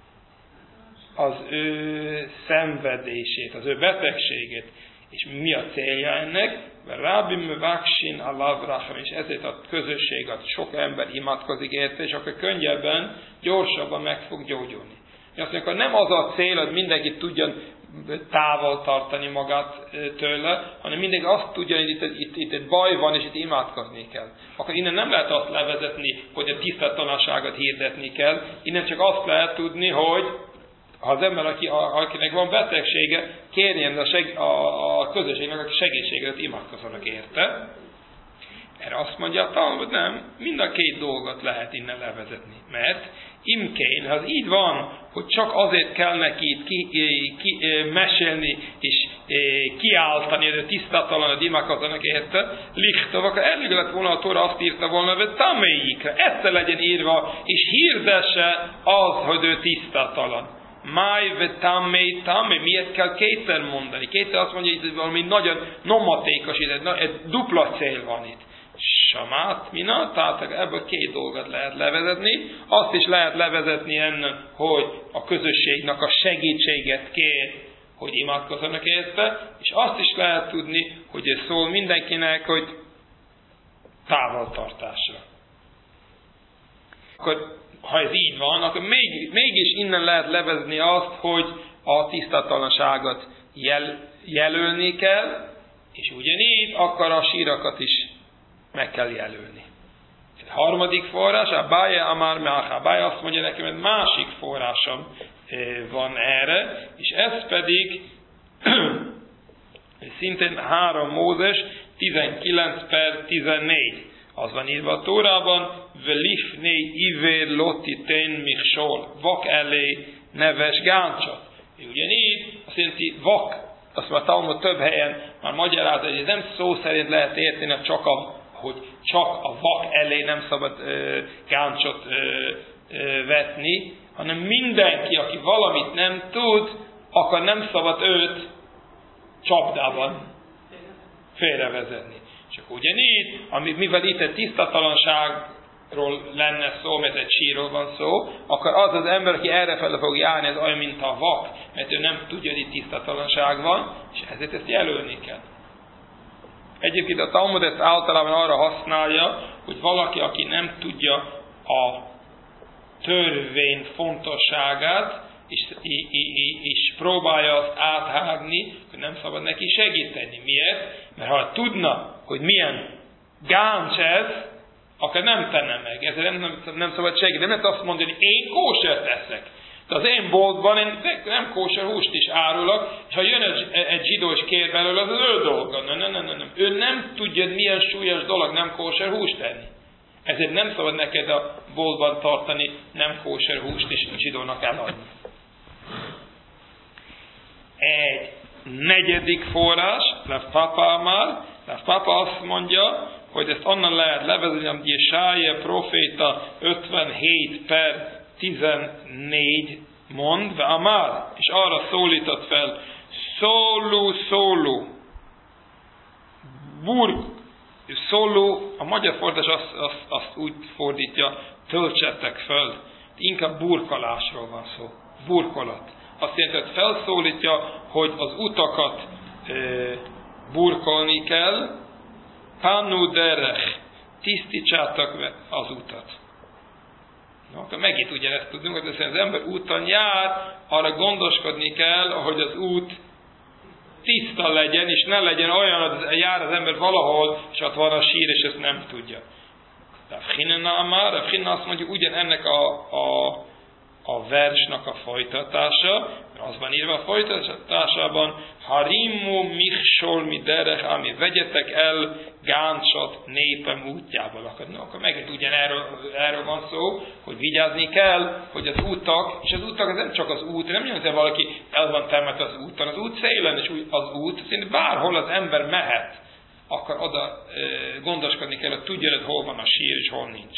az ő szenvedését, az ő betegségét. És mi a célja ennek? Rábim vaksin alav racham, és ezért a közösség, az sok ember imádkozik érte, és akkor könnyebben, gyorsabban meg fog gyógyulni. Azt mondjuk, hogy nem az a cél, hogy mindenki tudjon távol tartani magát tőle, hanem mindenki azt tudja, hogy itt, itt, itt egy baj van, és itt imádkozni kell. Akkor innen nem lehet azt levezetni, hogy a tisztátalanságot hirdetni kell, innen csak azt lehet tudni, hogy ha az ember, aki, akinek van betegsége, kérjen a, seg, a, a közösségnek a segítséget, imádkozzanak érte. Erre azt mondja a Talmud, nem, mind a két dolgot lehet innen levezetni. Mert imkén, ha az így van, hogy csak azért kell neki itt ki, ki, mesélni és kiáltani, hogy tisztátalan, hogy imádkozzanak érte, lichtov, akkor elég lett volna a Tóra, azt írta volna, hogy taméjikre, ezt legyen írva, és hirdesse az, hogy ő tisztátalan. Máj ve tamé, tamé, miért kell kétszer mondani? Kétszer azt mondja, hogy ez valami nagyon nomatékos, egy dupla cél van itt. Samát mina, tehát ebből két dolgot lehet levezetni. Azt is lehet levezetni ennek, hogy a közösségnek a segítséget kér, hogy imádkozzanak érte, és azt is lehet tudni, hogy ez szól mindenkinek, hogy távoltartásra. Akkor, ha ez így van, akkor még, mégis innen lehet levezetni azt, hogy a tisztatalanaságot jel, jelölni kell, és ugyanígy akkor a sírakat is meg kell jelölni. A harmadik forrás, a Bája Amár Meach. A Bája azt mondja nekem, hogy másik forrásom van erre, és ez pedig szintén három Mózes tizenkilenc per tizennégy. Az van írva a Tórában, Velifné ivér loti tén michsol, vak elé neves gáncsot. Ugyanígy azt jelenti vak, azt már Talmud több helyen már magyarázza, hogy ez nem szó szerint lehet érteni, csak a, hogy csak a vak elé nem szabad ö, gáncsot ö, ö, vetni, hanem mindenki, aki valamit nem tud, akkor nem szabad őt csapdában félrevezetni. Csak ugyanígy, mivel itt egy tisztatalanságról lenne szó, mert egy sírról van szó, akkor az az ember, aki errefele fog járni, ez olyan, mint a vak, mert ő nem tudja, hogy itt tisztatalanság van, és ezért ezt jelölni kell. Egyébként a Talmud ezt általában arra használja, hogy valaki, aki nem tudja a törvény fontosságát, és, és, és próbálja azt áthágni, hogy nem szabad neki segíteni. Miért? Mert ha tudna, hogy milyen gáncs ez, akkor nem tenne meg. Ezért nem, nem, nem szabad segíteni. Nem lehet azt mondani, hogy én kósert eszek. De az én boltban én nem kóser húst is árulok, és ha jön egy, egy zsidó és kér belőle, az az ő dolga. Nem, nem, nem, nem. Ő nem tudja, milyen súlyos dolog nem kóser húst tenni. Ezért nem szabad neked a boltban tartani nem kóser húst is a zsidónak eladni. Egy negyedik forrás, Rav Papa már, Rav Papa azt mondja, hogy ezt onnan lehet levezetni, hogy Jesája proféta ötvenhét per tizennégy mond, Amár, és arra szólított fel, szóló, szóló, burk, szóló, a magyar fordítás azt, azt, azt úgy fordítja, töltsetek föl, inkább burkolásról van szó, burkolat. Azt jelenti, hogy felszólítja, hogy az utakat e, burkolni kell, panu derech, tisztítsátok az utat. No, akkor megint ugyanezt tudunk, hogy az ember úton jár, arra gondoskodni kell, hogy az út tiszta legyen, és ne legyen olyan, hogy jár az ember valahol, és ott van a sír, és ezt nem tudja. Rav Hinna már, Rav Hinna azt mondja, ugyanennek a, a a versnak a folytatása, az van írva a folytatásában, Harimu michsol mi derech, ami vegyetek el gáncsot népem útjából. Akkor, no, akkor megint ugyanerről erről van szó, hogy vigyázni kell, hogy az utak, és az utak az nem csak az út, nem jön, hogy valaki el van temet az úton, az út szélen, és az út, szinte bárhol az ember mehet, akkor oda e, gondoskodni kell, hogy tudja, hol van a sír, és hol nincs.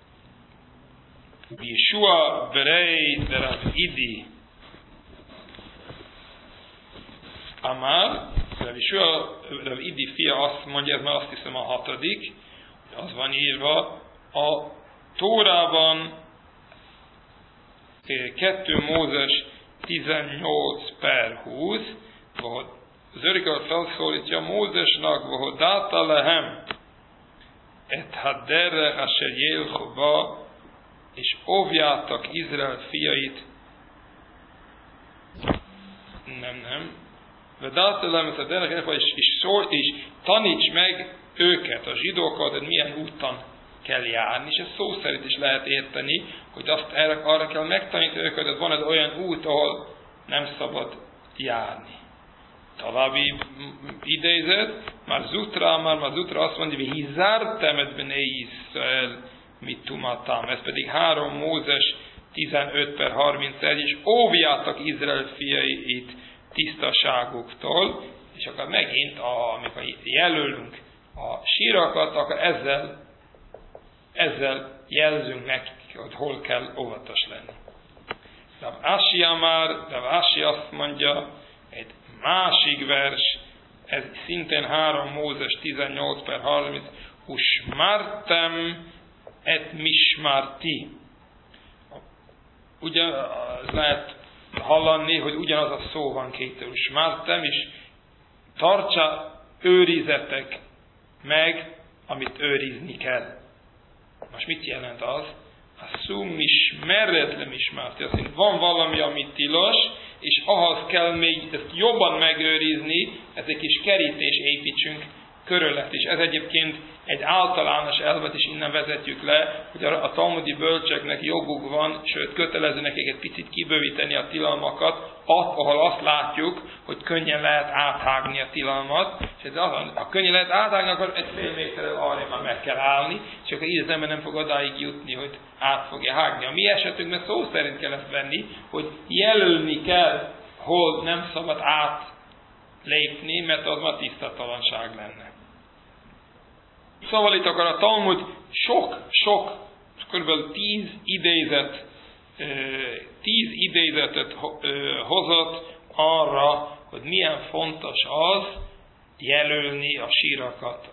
Yeshua berei de Rav Idi Amár, Yeshua Rav Idi fia azt mondja, ez már azt hiszem a hatodik, az van írva, a Tórában kettő Mózes tizennyolc per húsz, az örökkel felszólítja Mózesnak, hogy dáta lehem et haderre asher jelchova, és óvjátok Izrael fiait. Nem, nem. És, és, szól, és taníts meg őket, a zsidókat, hogy milyen úton kell járni. És ezt szó szerint is lehet érteni, hogy azt erre, arra kell megtanítani őket, hogy van ez olyan út, ahol nem szabad járni. További idézet, már Zutra, már, már Zutra azt mondja, hogy hizártem et bnei Iszrael, mit tumatám. Ez pedig három Mózes tizenöt per harmincegy, és óvjátok Izrael fiait tisztaságuktól, és akkor megint, a, amikor jelölünk a sírakat, akkor ezzel, ezzel jelzünk nekik, hogy hol kell óvatos lenni. Rav Ashi már, Rav Ashi azt mondja, egy másik vers, ez szintén három Mózes tizennyolc per harminc, usmartem et mismarti. Ugye lehet hallani, hogy ugyanaz a szó van kétől. Usmartem, és tartsa, őrizetek meg, amit őrizni kell. Most mit jelent az? A szum mismeret le mismarti. Azt mondja, van valami, ami tilos, és ahhoz kell még ezt jobban megőrizni, ezek is kerítés építsünk körülött is. Ez egyébként egy általános elvet is innen vezetjük le, hogy a, a talmudi bölcseknek joguk van, sőt kötelező nekik egy picit kibővíteni a tilalmakat, ahol azt látjuk, hogy könnyen lehet áthágni a tilalmat, és ez az, ha könnyen lehet áthágni, akkor egy fél méterrel arra már meg kell állni, és akkor így az ember nem fog odáig jutni, hogy át fogja hágni. A mi esetünkben szó szerint kell ezt venni, hogy jelölni kell, hol nem szabad átlépni, mert az már tisztatalanság lenne. Szóval itt akkor a Talmud sok-sok, kb. tíz idézet, tíz idézetet hozott arra, hogy milyen fontos az jelölni a sírakat,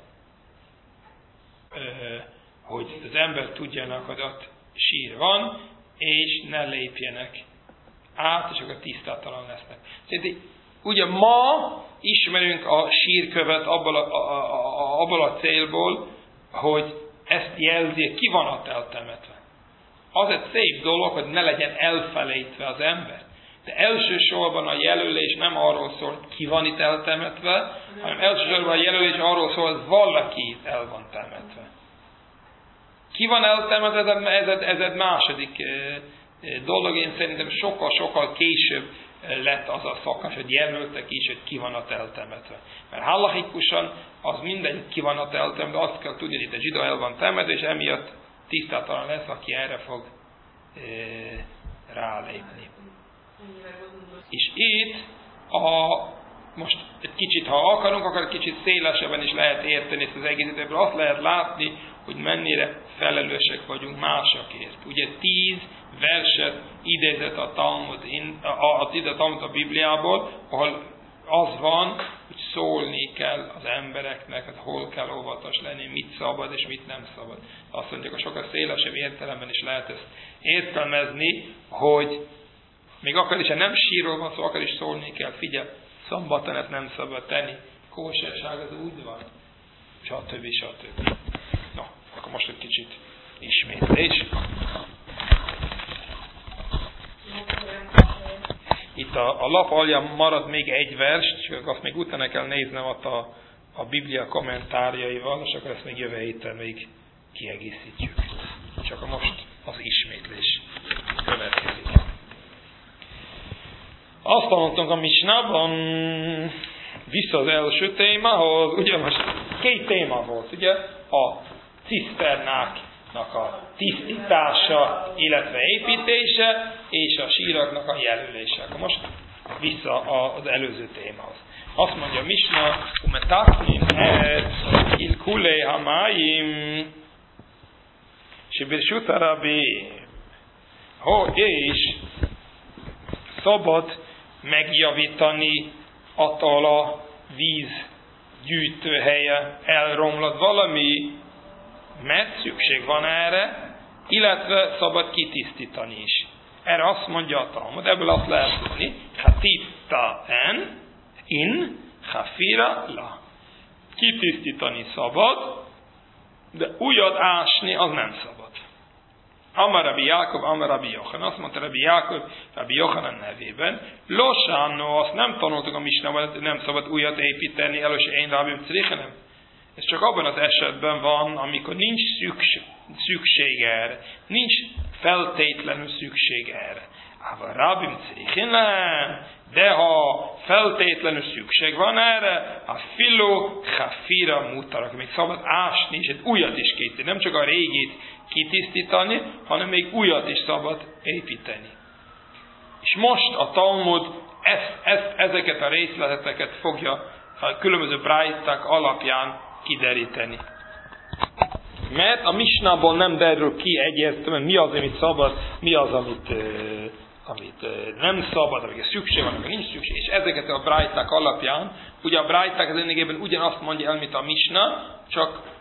hogy az ember tudjanak, hogy ott sír van, és ne lépjenek át, és akkor tisztátalan lesznek. Tehát ugye ma ismerünk a sírkövet abból a, a, a, abból a célból, hogy ezt jelzi, ki van ott eltemetve. Az egy szép dolog, hogy ne legyen elfelejtve az ember. De elsősorban a jelölés nem arról szól, hogy ki van itt eltemetve, hanem elsősorban a jelölés arról szól, hogy valaki itt el van temetve. Ki van eltemetve, ez, ez, ez egy második dolog, én szerintem sokkal-sokkal később lett az a szakás, hogy jelöltek is, hogy ki van ott eltemetve. Mert hallahikusan az mindegy, ki van ott eltemetve, azt kell tudni, hogy itt a zsidó el van temetve, és emiatt tisztátalan lesz, aki erre fog e, rálépni. És itt a, most egy kicsit, ha akarunk, akkor egy kicsit szélesebben is lehet érteni ezt az egészet, ebből azt lehet látni, hogy mennyire felelősek vagyunk másokért. Ugye tíz verset idézett a Talmud, a, a, a Talmud a Bibliából, ahol az van, hogy szólni kell az embereknek, hogy hol kell óvatos lenni, mit szabad és mit nem szabad. Azt mondjuk, hogy sokkal szélesebb értelemben is lehet ezt értelmezni, hogy még akár is, ha nem sírról van szó, akár is szólni kell, figyelj, szombaton ezt nem szabad tenni, kóserság az úgy van, stb. stb. No, akkor most egy kicsit ismétlés. Itt a, a lap alján marad még egy vers, csak azt még utána kell néznem ott a, a Biblia kommentárjaival, és akkor ezt még jövő héten még kiegészítjük. Csak most az ismétlés következik. Azt tanultunk a Misnában, vissza az első témához, ugye most két téma volt, ugye a ciszternáknak a tisztítása, illetve építése, és a síraknak a jelölése. Akkor most vissza az előző témához. Azt mondja Misna, umetaknin et il kulei hamayim, shibirsut rabbi, ho, és szabad megjavítani attól a víz gyűjtőhelye elromlott valami, mert szükség van erre, illetve szabad kitisztítani is. Erre azt mondja a Talmud, ebből azt lehet tudni, hatita en, in, hafira la. Kitisztítani szabad, de újat ásni az nem szabad. Amar Rabbi Jákob, Amar Rabbi Yochanan, azt mondta Rabbi Jákob, Rabbi Yochanan nevében, Losánno, azt nem tanultuk a Misnában, hogy nem szabad újat építeni, először én Rabbi Tzrichenem. Ez csak abban az esetben van, amikor nincs szükség, szükség erre. Nincs feltétlenül szükség erre. Ava Rabbi Tzrichenem, de ha feltétlenül szükség van erre, a filo hafira mutarak, még szabad ásni, és egy újat is készíteni. Nem csak a régit kitisztítani, hanem még újat is szabad építeni. És most a Talmud ezt, ezt, ezeket a részleteket fogja a különböző brájták alapján kideríteni. Mert a Misnából nem derül ki egyértelműen, mi az, amit szabad, mi az, amit, amit nem szabad, amiket szükség van, amikor nincs szükség. És ezeket a brájták alapján, ugye a brájták az lényegében ugyanazt mondja el, mint a Misna, csak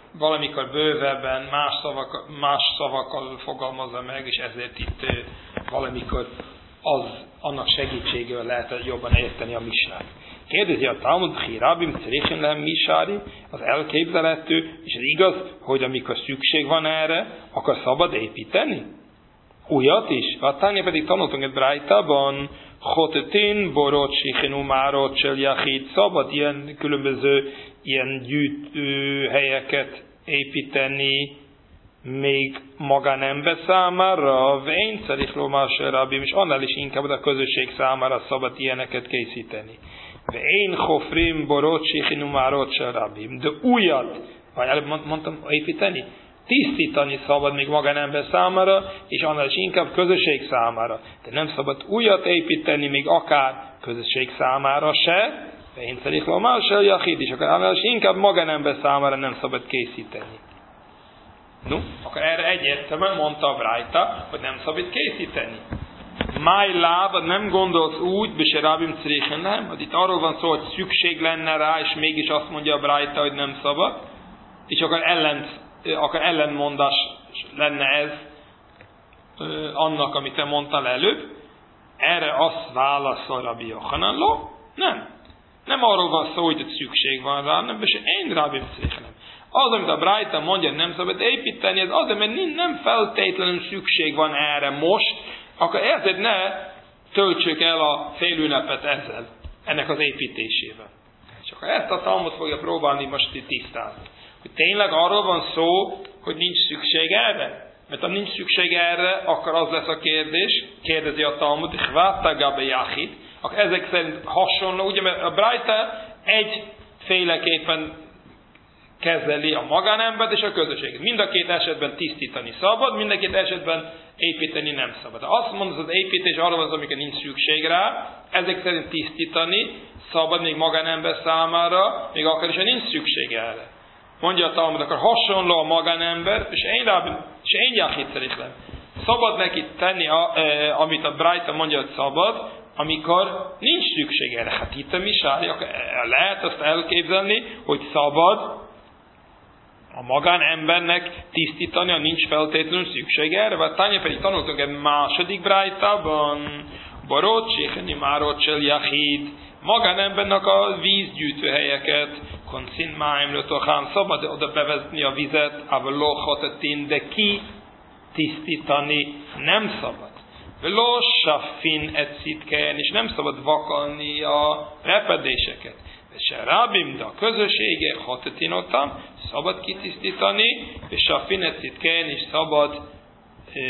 valamikor bővebben más, szavak, más szavakkal fogalmazza meg, és ezért itt valamikor az, annak segítségével lehet jobban érteni a misnát. Kérdezi a Talmud, Hirabim Crechin Lehem Misári, az elképzelhető, és ez igaz, hogy amikor szükség van erre, akkor szabad építeni? Újat is? Vatánya pedig tanultunk egy Brájtában, Chotetin, Borot, Sichinu, Márot, Cseljachid, szabad ilyen különböző ilyen gyűjtőhelyeket építeni, még magánember számára, Vén Szerichlomás Rabim, és annál is inkább a közösség számára szabad ilyeneket készíteni. Vén Chofrim, Borot, Sichinu, Márot, Rabim, de újat, vagy előbb mondtam építeni, tisztítani szabad még magánember számára, és annál is inkább közösség számára. De nem szabad újat építeni, még akár közösség számára se, de én szerintem a más eljachid is, akkor annál is inkább magánember számára nem szabad készíteni. No, akkor erre egyértelműen mondta a Brájta, hogy nem szabad készíteni. Máj láb, nem gondolsz úgy, Bese Rabim Crechin Lehem, hogy itt arról van szó, hogy szükség lenne rá, és mégis azt mondja a Brájta, hogy nem szabad, és akkor ellent akkor ellenmondás lenne ez ö, annak, amit te mondtál előbb. Erre azt válaszol Rabbi Yochanan, lo? Nem. Nem arról van szó, hogy szükség van rá, nem, és én Rabbi Crechin. Az, amit a Brájta mondja, nem szabad építeni, ez azért, mert nem feltétlenül szükség van erre most, akkor ezért ne töltsük el a félünnepet ezzel, ennek az építésével. És akkor ezt a Talmud fogja próbálni most itt tisztázni. Hogy tényleg arról van szó, hogy nincs szükség erre? Mert ha nincs szükség erre, akkor az lesz a kérdés, kérdezi a Talmud, akkor ezek szerint hasonló, ugye, mert a Brájta egyféleképpen kezeli a magánembert és a közösséget. Mind a két esetben tisztítani szabad, mind a két esetben építeni nem szabad. Ha azt mondod, az építés arra van, amikor nincs szükség rá, ezek szerint tisztítani szabad még magánember számára, még akkor is, ha nincs szükség erre. Mondja a Talmud, akkor hasonló a magánember, és én rá, és én jachid szerintem. Szabad neki tenni, a, e, amit a Brájta mondja, hogy szabad, amikor nincs szükség erre. Hát itt a Misári, akkor lehet azt elképzelni, hogy szabad a magánembernek tisztítani, ha nincs feltétlenül szükség erre. Vagy Tanya pedig tanultunk egy második Brájtában, Borot, Sicheni, Márot, Cseljachid, magánembernek a vízgyűjtőhelyeket, Koncin Máim Lötochán, szabad oda bevezetni a vizet, Avlo Chotetin, de ki tisztítani nem szabad. Velo Saffin et Szitken, és nem szabad vakalni a repedéseket. Se Rabim, de a közössége, Chotetinotam, szabad kitisztítani, és Saffin et Szitken is szabad e,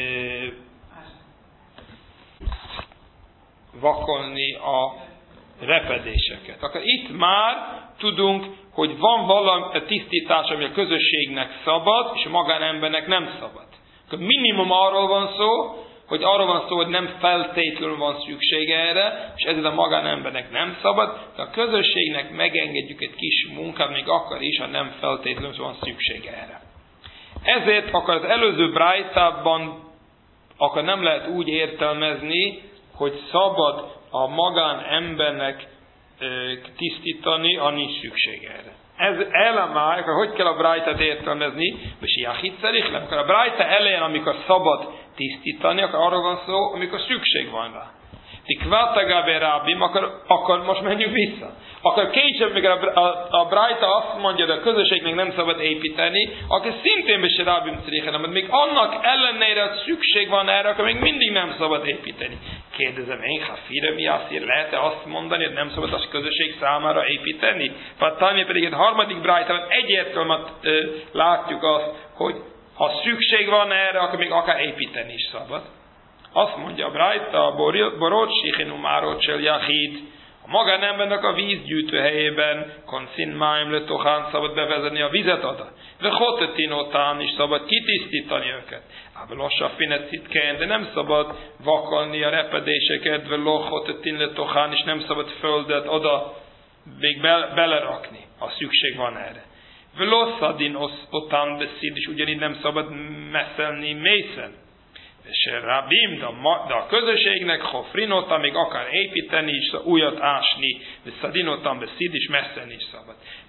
vakolni a repedéseket. Akkor itt már tudunk, hogy van valami tisztítás, ami a közösségnek szabad, és a magánembernek nem szabad. Akkor minimum arról van szó, hogy arról van szó, hogy nem feltétlenül van szüksége erre, és ezért a magánembernek nem szabad, de a közösségnek megengedjük egy kis munkát, még akkor is, ha nem feltétlenül van szüksége erre. Ezért akkor az előző Brájtában akkor nem lehet úgy értelmezni, hogy szabad a magánembernek e, tisztítani, ha nincs szükség erre. Ez elemáj, akkor hogy kell a Brájtát értelmezni? És jachid szerichlem. Akkor a Brájta elején, amikor szabad tisztítani, akkor arról van szó, amikor szükség van rá. Tikvátagabe rábim, akkor, akkor most menjünk vissza. Akkor később, még a, a, a Brájta azt mondja, hogy a közösségnek nem szabad építeni, akkor szintén bese rábim szerichlem, mert még annak ellenére, hogy szükség van erre, akkor még mindig nem szabad építeni. Kérdezem én, ha fire mi azért lehet-e azt mondani, hogy nem szabad a közösség számára építeni? Tanya pedig egy harmadik Brájtában egyértelműen látjuk azt, hogy ha szükség van erre, akkor még akár építeni is szabad. Azt mondja a Brájta, Borot, Sichinu, Márot, Cseljachid, a magánembernek a vízgyűjtő helyében, Koncin Máim Lötochán szabad bevezetni a vizet oda. De Chotetinotán is szabad kitisztítani őket. Ávelo Saffin et Szitken, de nem szabad vakalni a repedéseket, Velo Chotetin Lötochán, és nem szabad földet oda még be, belerakni, ha szükség van erre. Velo Szadin Otán beszéd, és ugyanígy nem szabad messzelni mészen. És Rabim, de a közösségnek Chofrinota, még akár építeni is, újat ásni, de Szadinotam beszéd is messzelni is szabad.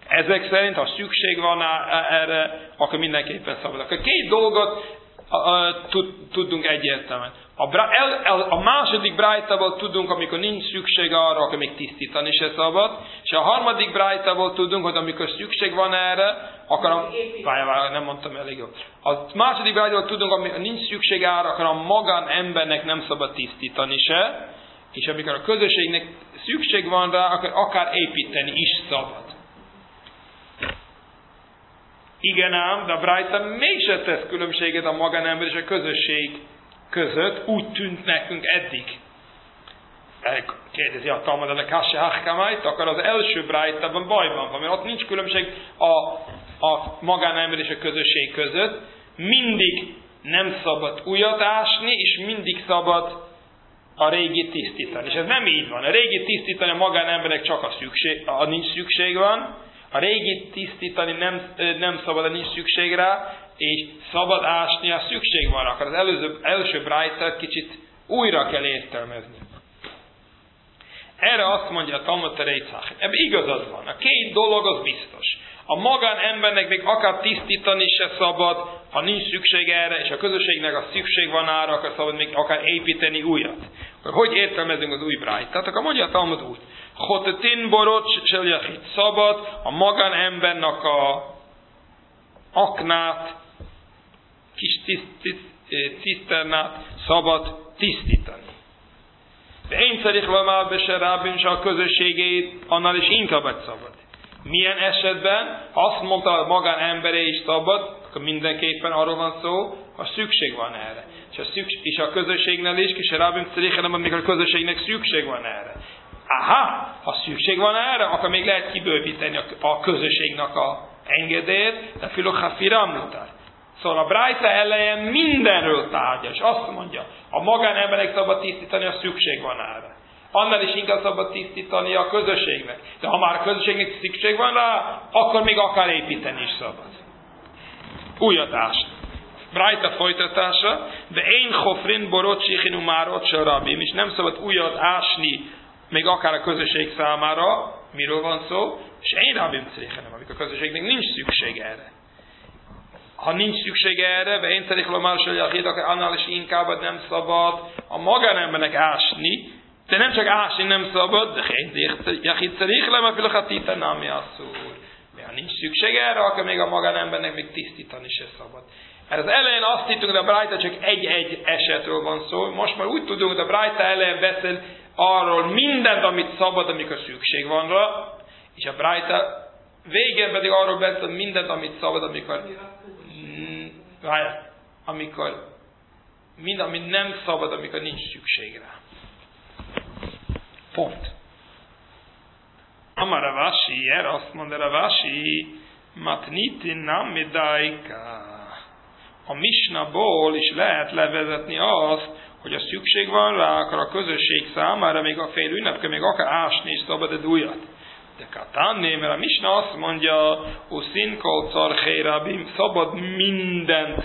ezek szerint, ha szükség van erre, akkor mindenképpen szabad. Akkor két dolgot tudunk egyértelműen. A, el, a második brájtából tudunk, amikor nincs szükség arra, akkor még tisztítani se szabad. És a harmadik brájtából tudunk, hogy amikor szükség van erre, akkor a... Várj, várj, nem mondtam elég jól. A második brájtából tudunk, amikor nincs szükség arra, akkor a magán embernek nem szabad tisztítani se. És amikor a közösségnek szükség van rá, akkor akár építeni is szabad. Igen ám, de a brájta mégse tesz különbséget a magánember és a közösség között, úgy tűnt nekünk eddig. Kérdezi a Talmud, de Kassi Hachkamájt, akkor az első brájtában bajban van, mert ott nincs különbség a, a magánember és a közösség között. Mindig nem szabad újat ásni, és mindig szabad a régi tisztítani. És ez nem így van. A régi tisztítani a magánembernek csak a szükség, a nincs szükség van, a régi tisztítani nem, nem szabad, a nincs szükség rá, és szabad ásni, a szükség van. Akkor az előző, első brájtát kicsit újra kell értelmezni. Erre azt mondja a Talmud Tereitzach. Ebben igazad van. A két dolog az biztos. A magánembernek még akár tisztítani se szabad, ha nincs szükség erre, és a közösségnek a szükség van arra, akkor szabad még akár építeni újat. Akkor hogy értelmezünk az új brájtát? Akkor mondja a Talmud úgy. Chotetin borot sel yachid. Szabad a magánembernek a aknát, kis tiszt, tiszt, ciszternát szabad tisztítani. De én szerint lamál bese rábűn se a közösségét, annál is inkább egy szabad. Milyen esetben azt mondta a magánemberé is szabad, akkor mindenképpen arról van szó, ha szükség van erre. És a, szükség, és a közösségnél is, és a rábűn szerint, amikor a közösségnek szükség van erre. Aha, ha szükség van erre, akkor még lehet kibővíteni a, a közösségnek a engedélyt, de filokhafiram mutat. Szóval a brájta elején mindenről tárgya, és azt mondja, a magánembernek szabad tisztítani, a szükség van erre. Annál is inkább szabad tisztítani a közösségnek. De ha már a közösségnek szükség van rá, akkor még akár építeni is szabad. Újat ásni. Brájta folytatása, de én hofrin borot sichinu márot se rabim, és nem szabad újat ásni, még akár a közösség számára, miről van szó, és én rabim szerintem, amikor a közösségnek nincs szükség erre. Ha nincs szüksége erre, de én szerint akkor annál is inkább nem szabad a magánembernek ásni, de nem csak ásni nem szabad, de én szerint lem a filokhatita námi asszúr. Ha nincs szüksége erre, akkor még a magánembernek még tisztítani se szabad. Mert az elején azt hittünk, hogy a brájta csak egy-egy esetről van szó. Most már úgy tudunk, hogy a brájta elején beszél arról mindent, amit szabad, amikor szükség van rá, és a brájta végén pedig arról beszél mindent, amit szabad, amikor amikor mind, amit nem szabad, amikor nincs szükség rá. Pont. Amar Ravashi, erre azt mondja Ravashi, matnitin nam medaika. A misnaból is lehet levezetni azt, hogy a szükség van rá, akkor a közösség számára még a fél ünnepke, még akár ásni is szabad egy újat. De katánné, mert a misna azt mondja, uszin kol carchei rabim, szabad mindent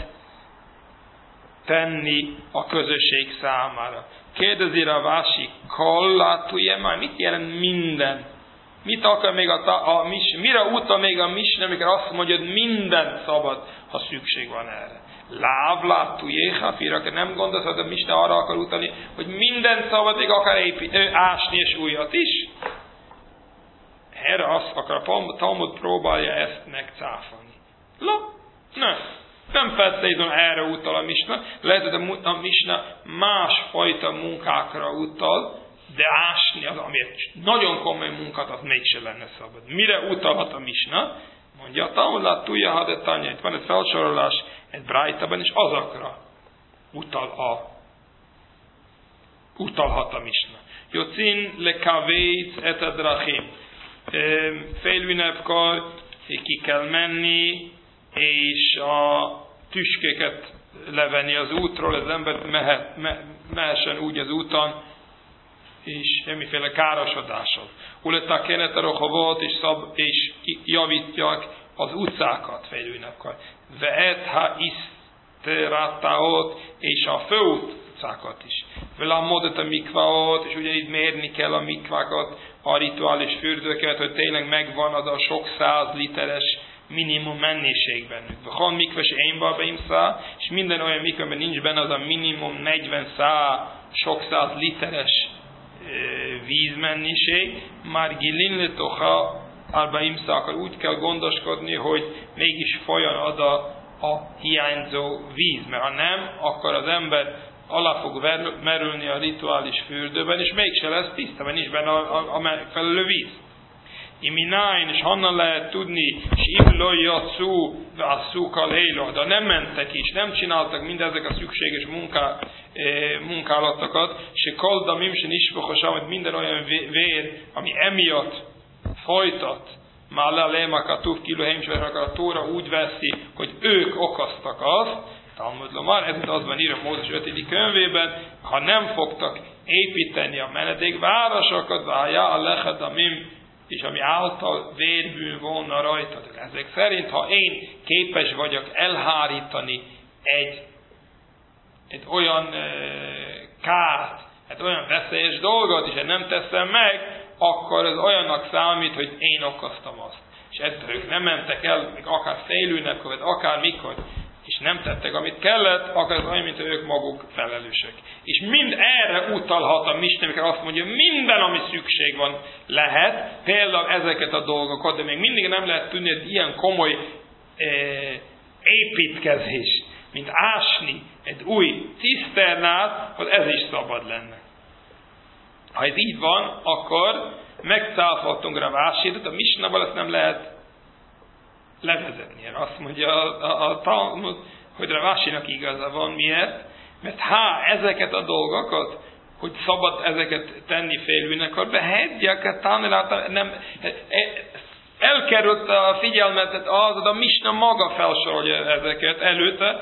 tenni a közösség számára. Kérdezi Ravashi, kollatuje már, mit jelent minden? Mit akar még a, a misna? Mire utal még a misna, amikor azt mondja, hogy mindent szabad, ha szükség van erre? Lávlátuje, hafira, nem gondolsz, hogy a misna arra akar utalni, hogy mindent szabad, még akar építeni, ásni és újat is? Erre azt akar, a Talmud próbálja ezt megcáfolni. La, nem. Nem feltétlenül erre utal a misna. Lehet, hogy a misna másfajta munkákra utal, de ásni az, ami egy nagyon komoly munkát, az mégse lenne szabad. Mire utalhat a misna? Mondja a Talmud, látúja, ha de tanya. Itt van egy felsorolás egy brájtában, és azokra utal a, utalhat a misna. Jocin le kavéc et a drachim. Félünnepkor ki kell menni, és a tüskéket levenni az útról, az ember mehet, me, mehessen úgy az úton, és semmiféle károsodással. Uletá kenet a rohovot, és, szab, és javítják az utcákat félünnepkor. Veet ha iszterátáot, és a főutcákat is. vele a módot a mikvaot, és ugye itt mérni kell a mikvákat, a rituális fürdőket, hogy tényleg megvan az a sok száz literes minimum mennyiség bennük. Ha mikves énba beimszá, és minden olyan mikvában nincs benne az a minimum negyven szá, sok száz literes e, vízmennyiség, már gilin letoha albaimszá, akkor úgy kell gondoskodni, hogy mégis folyjon oda a hiányzó víz, mert ha nem, akkor az ember alá fog merülni a rituális fürdőben, és mégse lesz tiszta, mert nincs benne a, a, a megfelelő víz. Imináin, és honnan lehet tudni, és imlója szú, a szúkal éjló, de nem mentek is, nem csináltak mindezek a szükséges munká, e, munkálatokat, se koldamim, se nisfokosam, hogy minden olyan vér, ami emiatt folytat, már le a lémakatúv kilóheim, és a Tóra úgy veszi, hogy ők okoztak azt, Talmud Lomar, ez az van írva Mózes ötödik könyvében, ha nem fogtak építeni a menedékvárosokat, vájá a lechadamim, és ami által vérbűn volna rajtad. Ezek szerint, ha én képes vagyok elhárítani egy, egy olyan e, kárt, egy olyan veszélyes dolgot, és nem teszem meg, akkor ez olyannak számít, hogy én okoztam azt. És ettől ők nem mentek el, még akár félülnek, vagy akár mikor, és nem tettek, amit kellett, akkor ez olyan, mint ők maguk felelősek. És mind erre utalhat a Misna, amikor azt mondja, minden, ami szükség van, lehet, például ezeket a dolgokat, de még mindig nem lehet tudni, hogy ilyen komoly e, építkezés, mint ásni egy új ciszternát, hogy ez is szabad lenne. Ha ez így van, akkor megcáfoltunk rá Vásirot, a Misnában ezt nem lehet levezetni. Azt mondja a, a, a Talmud, hogy Raváshinak igaza van. Miért? Mert ha ezeket a dolgokat, hogy szabad ezeket tenni félülnek, akkor behedjek, nem, elkerült a figyelmet az, de a Misna maga felsorolja ezeket előtte,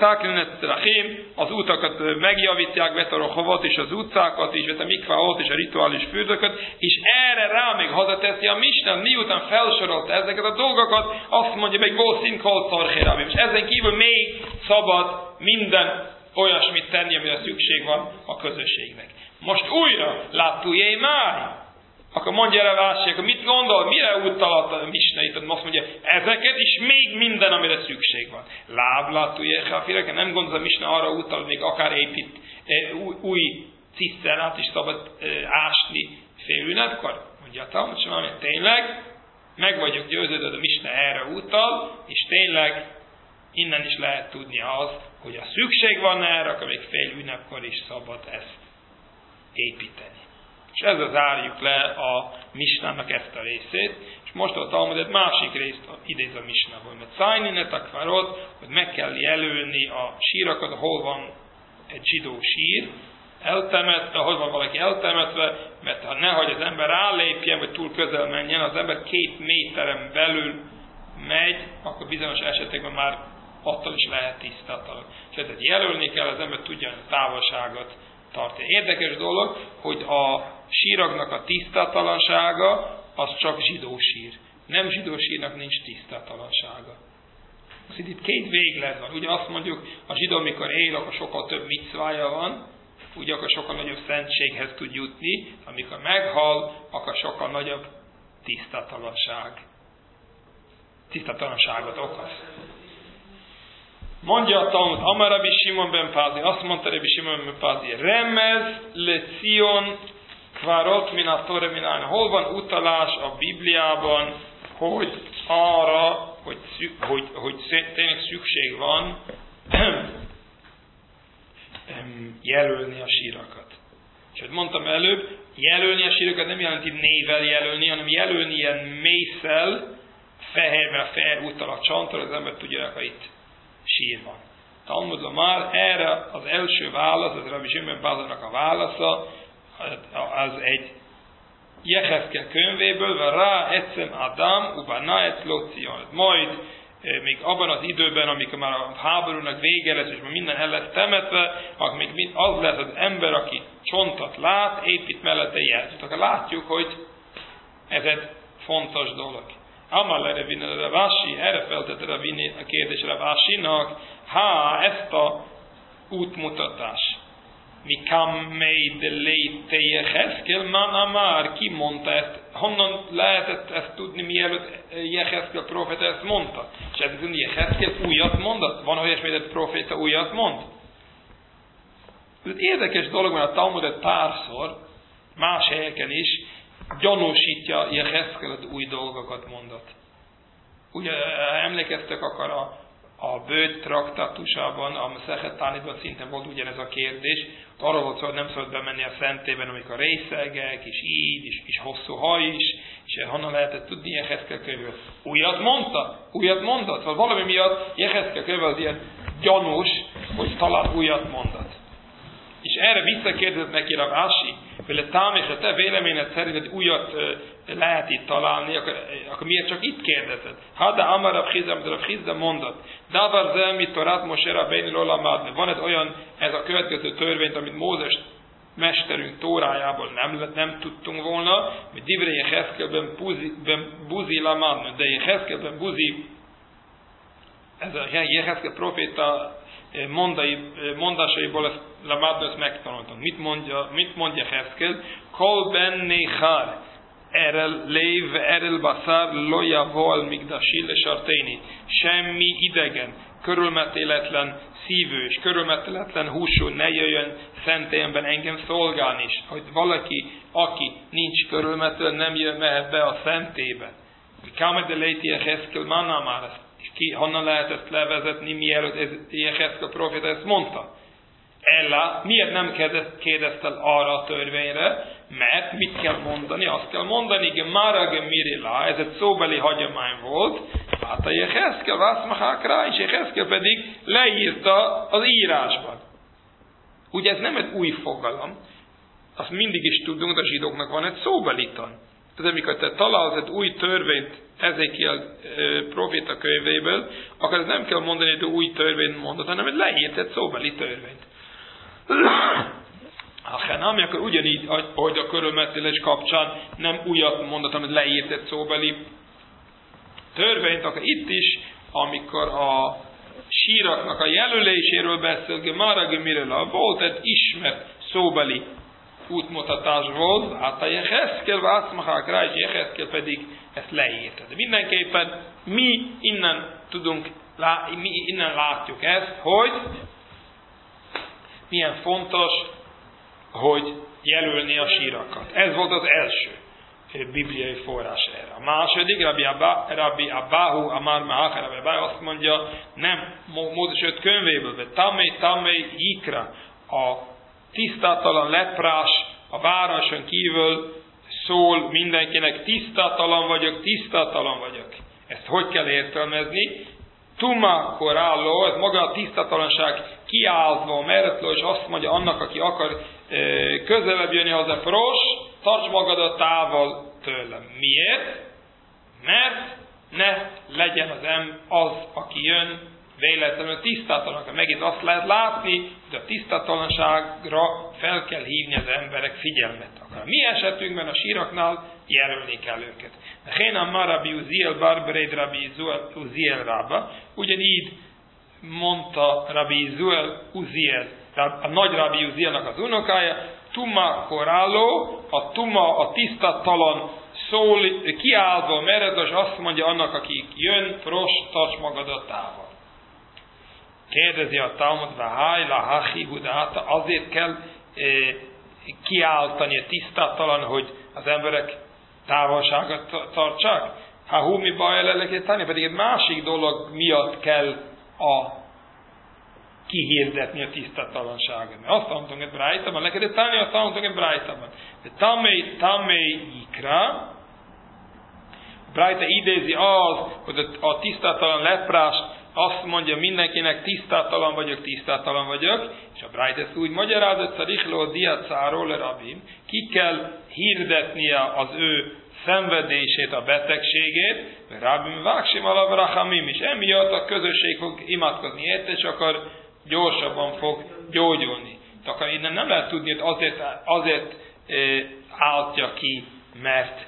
az utakat megjavítják, Vetarochovat és az utcákat is, a mikváot és a rituális fürdőket, és erre rá még hazateszi a Misna, miután felsorolta ezeket a dolgokat, azt mondja meg, Gószín Kolszorchérabim, és ezen kívül még szabad minden olyasmit tenni, amire szükség van a közösségnek. Most újra láttuk-e már? Akkor mondja erre Vási, akkor mit gondol, mire utalat a Misna itt? Azt mondja, ezeket is még minden, amire szükség van. Láb láttuk-e, ha nem gondol a Misna arra utal, még akár épít e, új, új ciszternát is szabad e, ásni félülnetkor? Mondja a Talmud, hogy tényleg, meg vagyok győződve, hogy a Misna erre utal, és tényleg innen is lehet tudni az, hogy a szükség van erre, akkor még fél ünnepkor is szabad ezt építeni. És ezzel zárjuk le a Misnának ezt a részét, és most a Talmud egy másik részt idéz a Misnából, mert szájninet akvarot, hogy meg kell jelölni a sírakat, hol van egy zsidó sír, eltemetve, hol van valaki eltemetve, mert ha nehogy az ember rálépjen, vagy túl közel menjen, az ember két méteren belül megy, akkor bizonyos esetekben már attól is lehet tisztátalan. És ezért jelölni kell, az ember tudja a távolságot tartani. Érdekes dolog, hogy a síragnak a tisztátalansága az csak zsidó sír. Nem zsidó sírnak nincs tisztátalansága. Most itt két véglet van. Ugye azt mondjuk, a zsidó, amikor él, akkor sokkal több micvája van, ugye akkor sokkal nagyobb szentséghez tud jutni, amikor meghal, akkor sokkal nagyobb tisztátalanság. Tisztátalanságot okoz. Mondja a Talmud, Amar Rabbi Simon ben Pázi, azt mondta Rabbi Simon ben Pázi, remez le Zion kvarot min a Tore minán. Hol van utalás a Bibliában, hogy arra, hogy, hogy, hogy tényleg szükség van jelölni a sírakat. És hogy mondtam előbb, jelölni a sírakat nem jelenti névvel jelölni, hanem jelölni ilyen mészsel, fehérvel fehér utal a csontra, az ember tudja, hogy itt sír van. Talmudban már erre az első válasz, az Rabbi Simon Pázának a válasza, az egy Jehezkel könyvéből, van rá ecem Adam, ubana etzlo Zion. Majd még abban az időben, amikor már a háborúnak vége lesz, és már minden el lesz temetve, akkor még az lesz az ember, aki csontot lát, épít mellette jelzőt. Akkor látjuk, hogy ez egy fontos dolog. Amal erre vinni a Ravási, erre feltette vinni a kérdés Ravásinak, ha ezt a útmutatás mi kammei de leite Jehezkel man amár, ki mondta ezt, honnan lehetett ezt tudni, mielőtt Jehezkel proféta ezt mondta? És ez tudni, Jehezkel újat mondott? Van olyasmi, hogy proféta újat mond? Ez érdekes dolog, mert a Talmud egy párszor, más helyeken is, gyanúsítja Jehezkel, hogy új dolgokat mondott. Ugye emlékeztek akar a, a Bőt traktátusában, a Szechet Tánitban szintén volt ugyanez a kérdés, arra volt szó, hogy nem szabad bemenni a szentében, amikor részegek, és így, és, és hosszú haj is, és honnan lehetett tudni Jehezkel könyvből. Újat mondta? Újat mondott? Vagy valami miatt Jehezkel könyv az ilyen gyanús, hogy talán újat mondott. És erre visszakérdezett neki Rav Ashi, hogy tám és a te véleményed szerint, hogy újat lehet itt találni, akkor, akkor miért csak itt kérdezed? Hada Amar Rav Chizda, amit Rav Chizda mondott. Davar zelmi Torát Moshe Rabbeinu lo lamadne. Van ez olyan, ez a következő törvényt, amit Mózes mesterünk Tórájából nem, nem tudtunk volna, hogy Divrei Jehezkelben buzi lamadne, de Jehezkelben buzi, ez a Jehezkel proféta mondai, mondásaiból ezt lamadne, ezt megtanultunk. Mit mondja, mit mondja Jehezkel? Kol ben nechar erel lév, erel baszár, loja vol, migdasil, sarténi. Semmi idegen, körülmetéletlen szívű és körülmetéletlen húsú ne jöjjön szentélyemben engem szolgálni is. Hogy valaki, aki nincs körülmetéletlen, nem jön, mehet be a szentélybe. Kámede léti Jehezkel manna már ezt. Ki, honnan lehet ezt levezetni, mielőtt Jehezkel proféta ezt mondta? Ella, miért nem kérdezte arra a törvényre? Mert mit kell mondani? Azt kell mondani, Gemara Gemirila, ez egy szóbeli hagyomány volt, hát a Jehezkel vászmahák rá, és Jehezkel pedig leírta az írásban. Ugye ez nem egy új fogalom, azt mindig is tudunk, de a zsidóknak van egy szóbeli tan. Tehát amikor te találsz egy új törvényt Ezékiel proféta könyvéből, akkor ez nem kell mondani, hogy új törvényt mondott, hanem hogy leírt egy szóbeli törvényt. Ha nem, akkor ugyanígy, hogy a körülmetélés kapcsán nem újat mondott, amit leírt egy szóbeli törvényt, akkor itt is, amikor a síraknak a jelöléséről beszél, Gemara Gemirila, volt egy ismert szóbeli útmutatás volt, hát a Jehezkel vászmahák rá, és Jehezkel pedig ezt leírta. De mindenképpen mi innen tudunk, mi innen látjuk ezt, hogy milyen fontos, hogy jelölni a sírakat. Ez volt az első bibliai forrás erre. A második, Rabbi, Abba, Rabbi Abahu Amar Mahach, Rabbi Abahu azt mondja, nem, Mózes öt könyvéből, de Tamei, Tamei, Jikra, a tisztátalan leprás a városon kívül szól mindenkinek, tisztátalan vagyok, tisztátalan vagyok. Ezt hogy kell értelmezni? Tuma koralló, ez maga a tisztátalanság kiállva, meretlő, és azt mondja annak, aki akar e, közelebb jönni hozzá, pros, tarts magadat távol tőlem. Miért? Mert ne legyen az em az, aki jön, véletlenül tisztátalan. Megint azt lehet látni, hogy a tisztátalanságra fel kell hívni az emberek figyelmet. Akár mi esetünkben a síraknál jelölni kell őket. De Hénam ma Rabbi Uziel Barbered Rabbi Uziel Rabba, ugyanígy mondta Rabbi Uziel, a nagy Rabbi Uzielnak az unokája, Tuma koralló, a Tuma, a tisztátalan szól, kiállva meredes, azt mondja annak, aki jön, pros, tarts magadat távol. Kérdezi a Talmud, Váhájla, Hachi, Hudáta, azért kell e, kiáltani a tisztátalan, hogy az emberek távolságot tartsák? Ha hú, mi baj lelekíteni? Pedig egy másik dolog miatt kell a kihirdetni a tisztátalanságot. Mert azt tanultunk egy brájtában, le kellett tenni, azt tanultunk egy brájtában. De tamei, tamei ikra, brájta idézi az, hogy a tisztátalan leprást azt mondja mindenkinek, tisztátalan vagyok, tisztátalan vagyok, és a Brájta ezt úgy magyarázott, szarichló diacáról le rabim, ki kell hirdetnie az ő szenvedését, a betegségét, rabim váksim alavrachamim is, emiatt a közösség fog imádkozni érte, és akkor gyorsabban fog gyógyulni. Tehát akkor innen nem lehet tudni, hogy azért, azért e, álltja ki, mert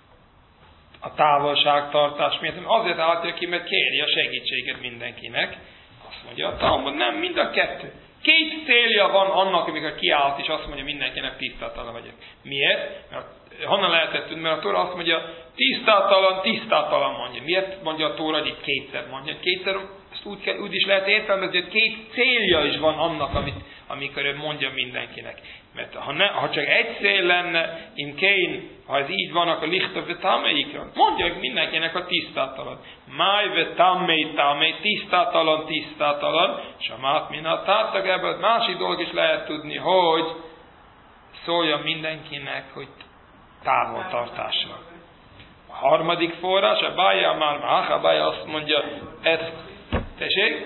a távolságtartás miatt, azért álltja ki, mert kéri a segítséget mindenkinek. Azt mondja a Talmud, nem, mind a kettő. két célja van annak, amikor kiállt, és azt mondja mindenkinek tisztátalan vagyok. Miért? Mert honnan lehetett tudni? Mert a Tóra azt mondja, tisztátalan, tisztátalan mondja. Miért mondja a Tóra, hogy itt kétszer mondja? Kétszer, ezt úgy, kell, úgy is lehet értelmezni, hogy két célja is van annak, amit, amikor ő mondja mindenkinek. Mert ha, ne, ha csak egy cél lenne, imkén, ha ez így van, akkor lichta vetameikra. Mondja mindenkinek a tisztátalan. Máj vetamei tamei, tisztátalan, tisztátalan. És a mát minatáttak, ebből másik dolog is lehet tudni, hogy szólja mindenkinek, hogy távoltartásra. A harmadik forrás, a bája már mák, a bája azt mondja, ez, tessék?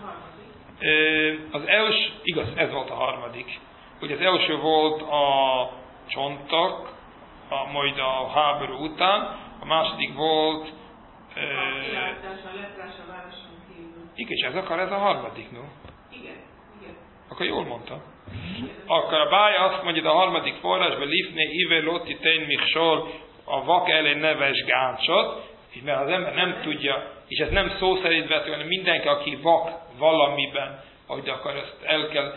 Az első, igaz, ez volt a harmadik. Ugye az első volt a csontok, a, majd a háború után, a második volt... A kilátás, a leprás a városon kívül. Igen, és ez akar, ez a harmadik, no? Igen, igen. Akkor jól mondta. Akkor a bája azt mondja, a harmadik forrásban, lifné, ive, loti, tén, michsol, a vak elé neves gáncot, mert az ember nem tudja, és ez nem szó szerint vető, hanem mindenki, aki vak valamiben, ahogy akar, ezt el kell,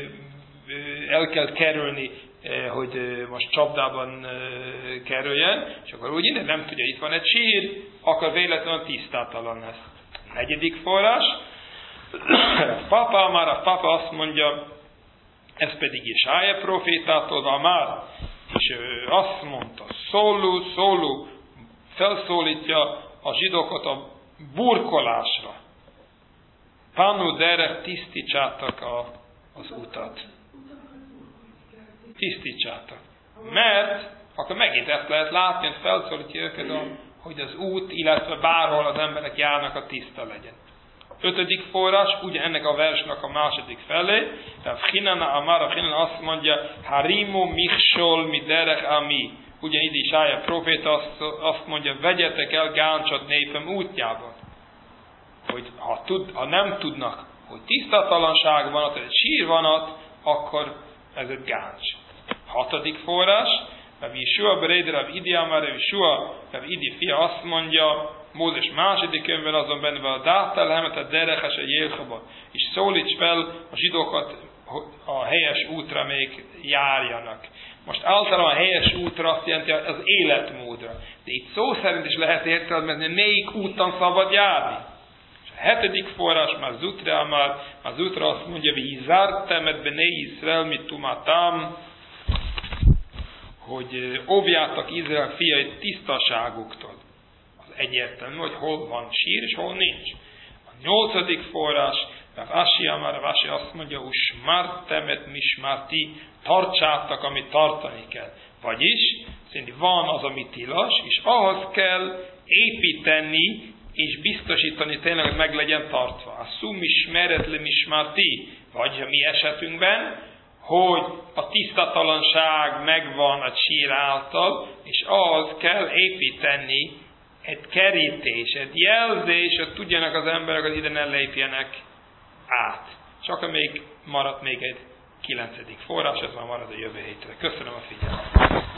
el kell kerülni, hogy most csapdában kerüljen, és akkor úgy innen nem tudja, itt van egy sír, akkor véletlenül tisztátalan lesz. Negyedik forrás, a papa már, a papa azt mondja, ez pedig Jesája profétától van már, és ő azt mondta, szóló, szóló, felszólítja a zsidókat a burkolásra. Panu derek, tisztítsátok a, az utat. Tisztítsátok. Mert akkor megint ezt lehet látni, hogy felszólítja őket, hogy az út, illetve bárhol az emberek járnak, a tiszta legyen. Ötödik forrás, ugye ennek a versnek a második felé, tehát Hinana Amara Hinana azt mondja, Harimu Michsol mi derech ami. Ugye itt is Jesája proféta azt, azt mondja, vegyetek el gáncsot népem útjában. Hogy ha, tud, ha nem tudnak, hogy tisztatalanság van ott, egy sír van ott, akkor ez egy gáncs. Hatodik forrás, Rav Yeshua Bereid, Rav Idi Amar, Rav Yeshua, Rav Idi fia azt mondja, Mózes második könyvben azon benne van a Dátelhemet, a Dereches, a Jélchaba, és szólíts fel a zsidókat a helyes útra még járjanak. Most általában a helyes útra azt jelenti az életmódra. De itt szó szerint is lehet értelmezni, melyik úton szabad járni. És a hetedik forrás, már Zutra, már, már Zutra azt mondja, hogy zártemet benei Izrael mit tumatam, hogy óvjátok Izrael fiait tisztaságuktól. Az egyértelmű, hogy hol van sír, és hol nincs. A nyolcadik forrás, Rav Ashi Amar, Rav Ashi azt mondja, hogy smartemet mismarti, tartsátok, amit tartani kell. Vagyis, szerint van az, ami tilos, és ahhoz kell építeni, és biztosítani tényleg, hogy meg legyen tartva. A szum ismeret le mismarti, vagy a mi esetünkben, hogy a tisztatalanság megvan a sír által, és ahhoz kell építeni egy kerítés, egy jelzés, hogy tudjanak az emberek, hogy ide ne lépjenek át. Csak még maradt még egy kilencedik forrás, ez már marad a jövő hétre. Köszönöm a figyelmet!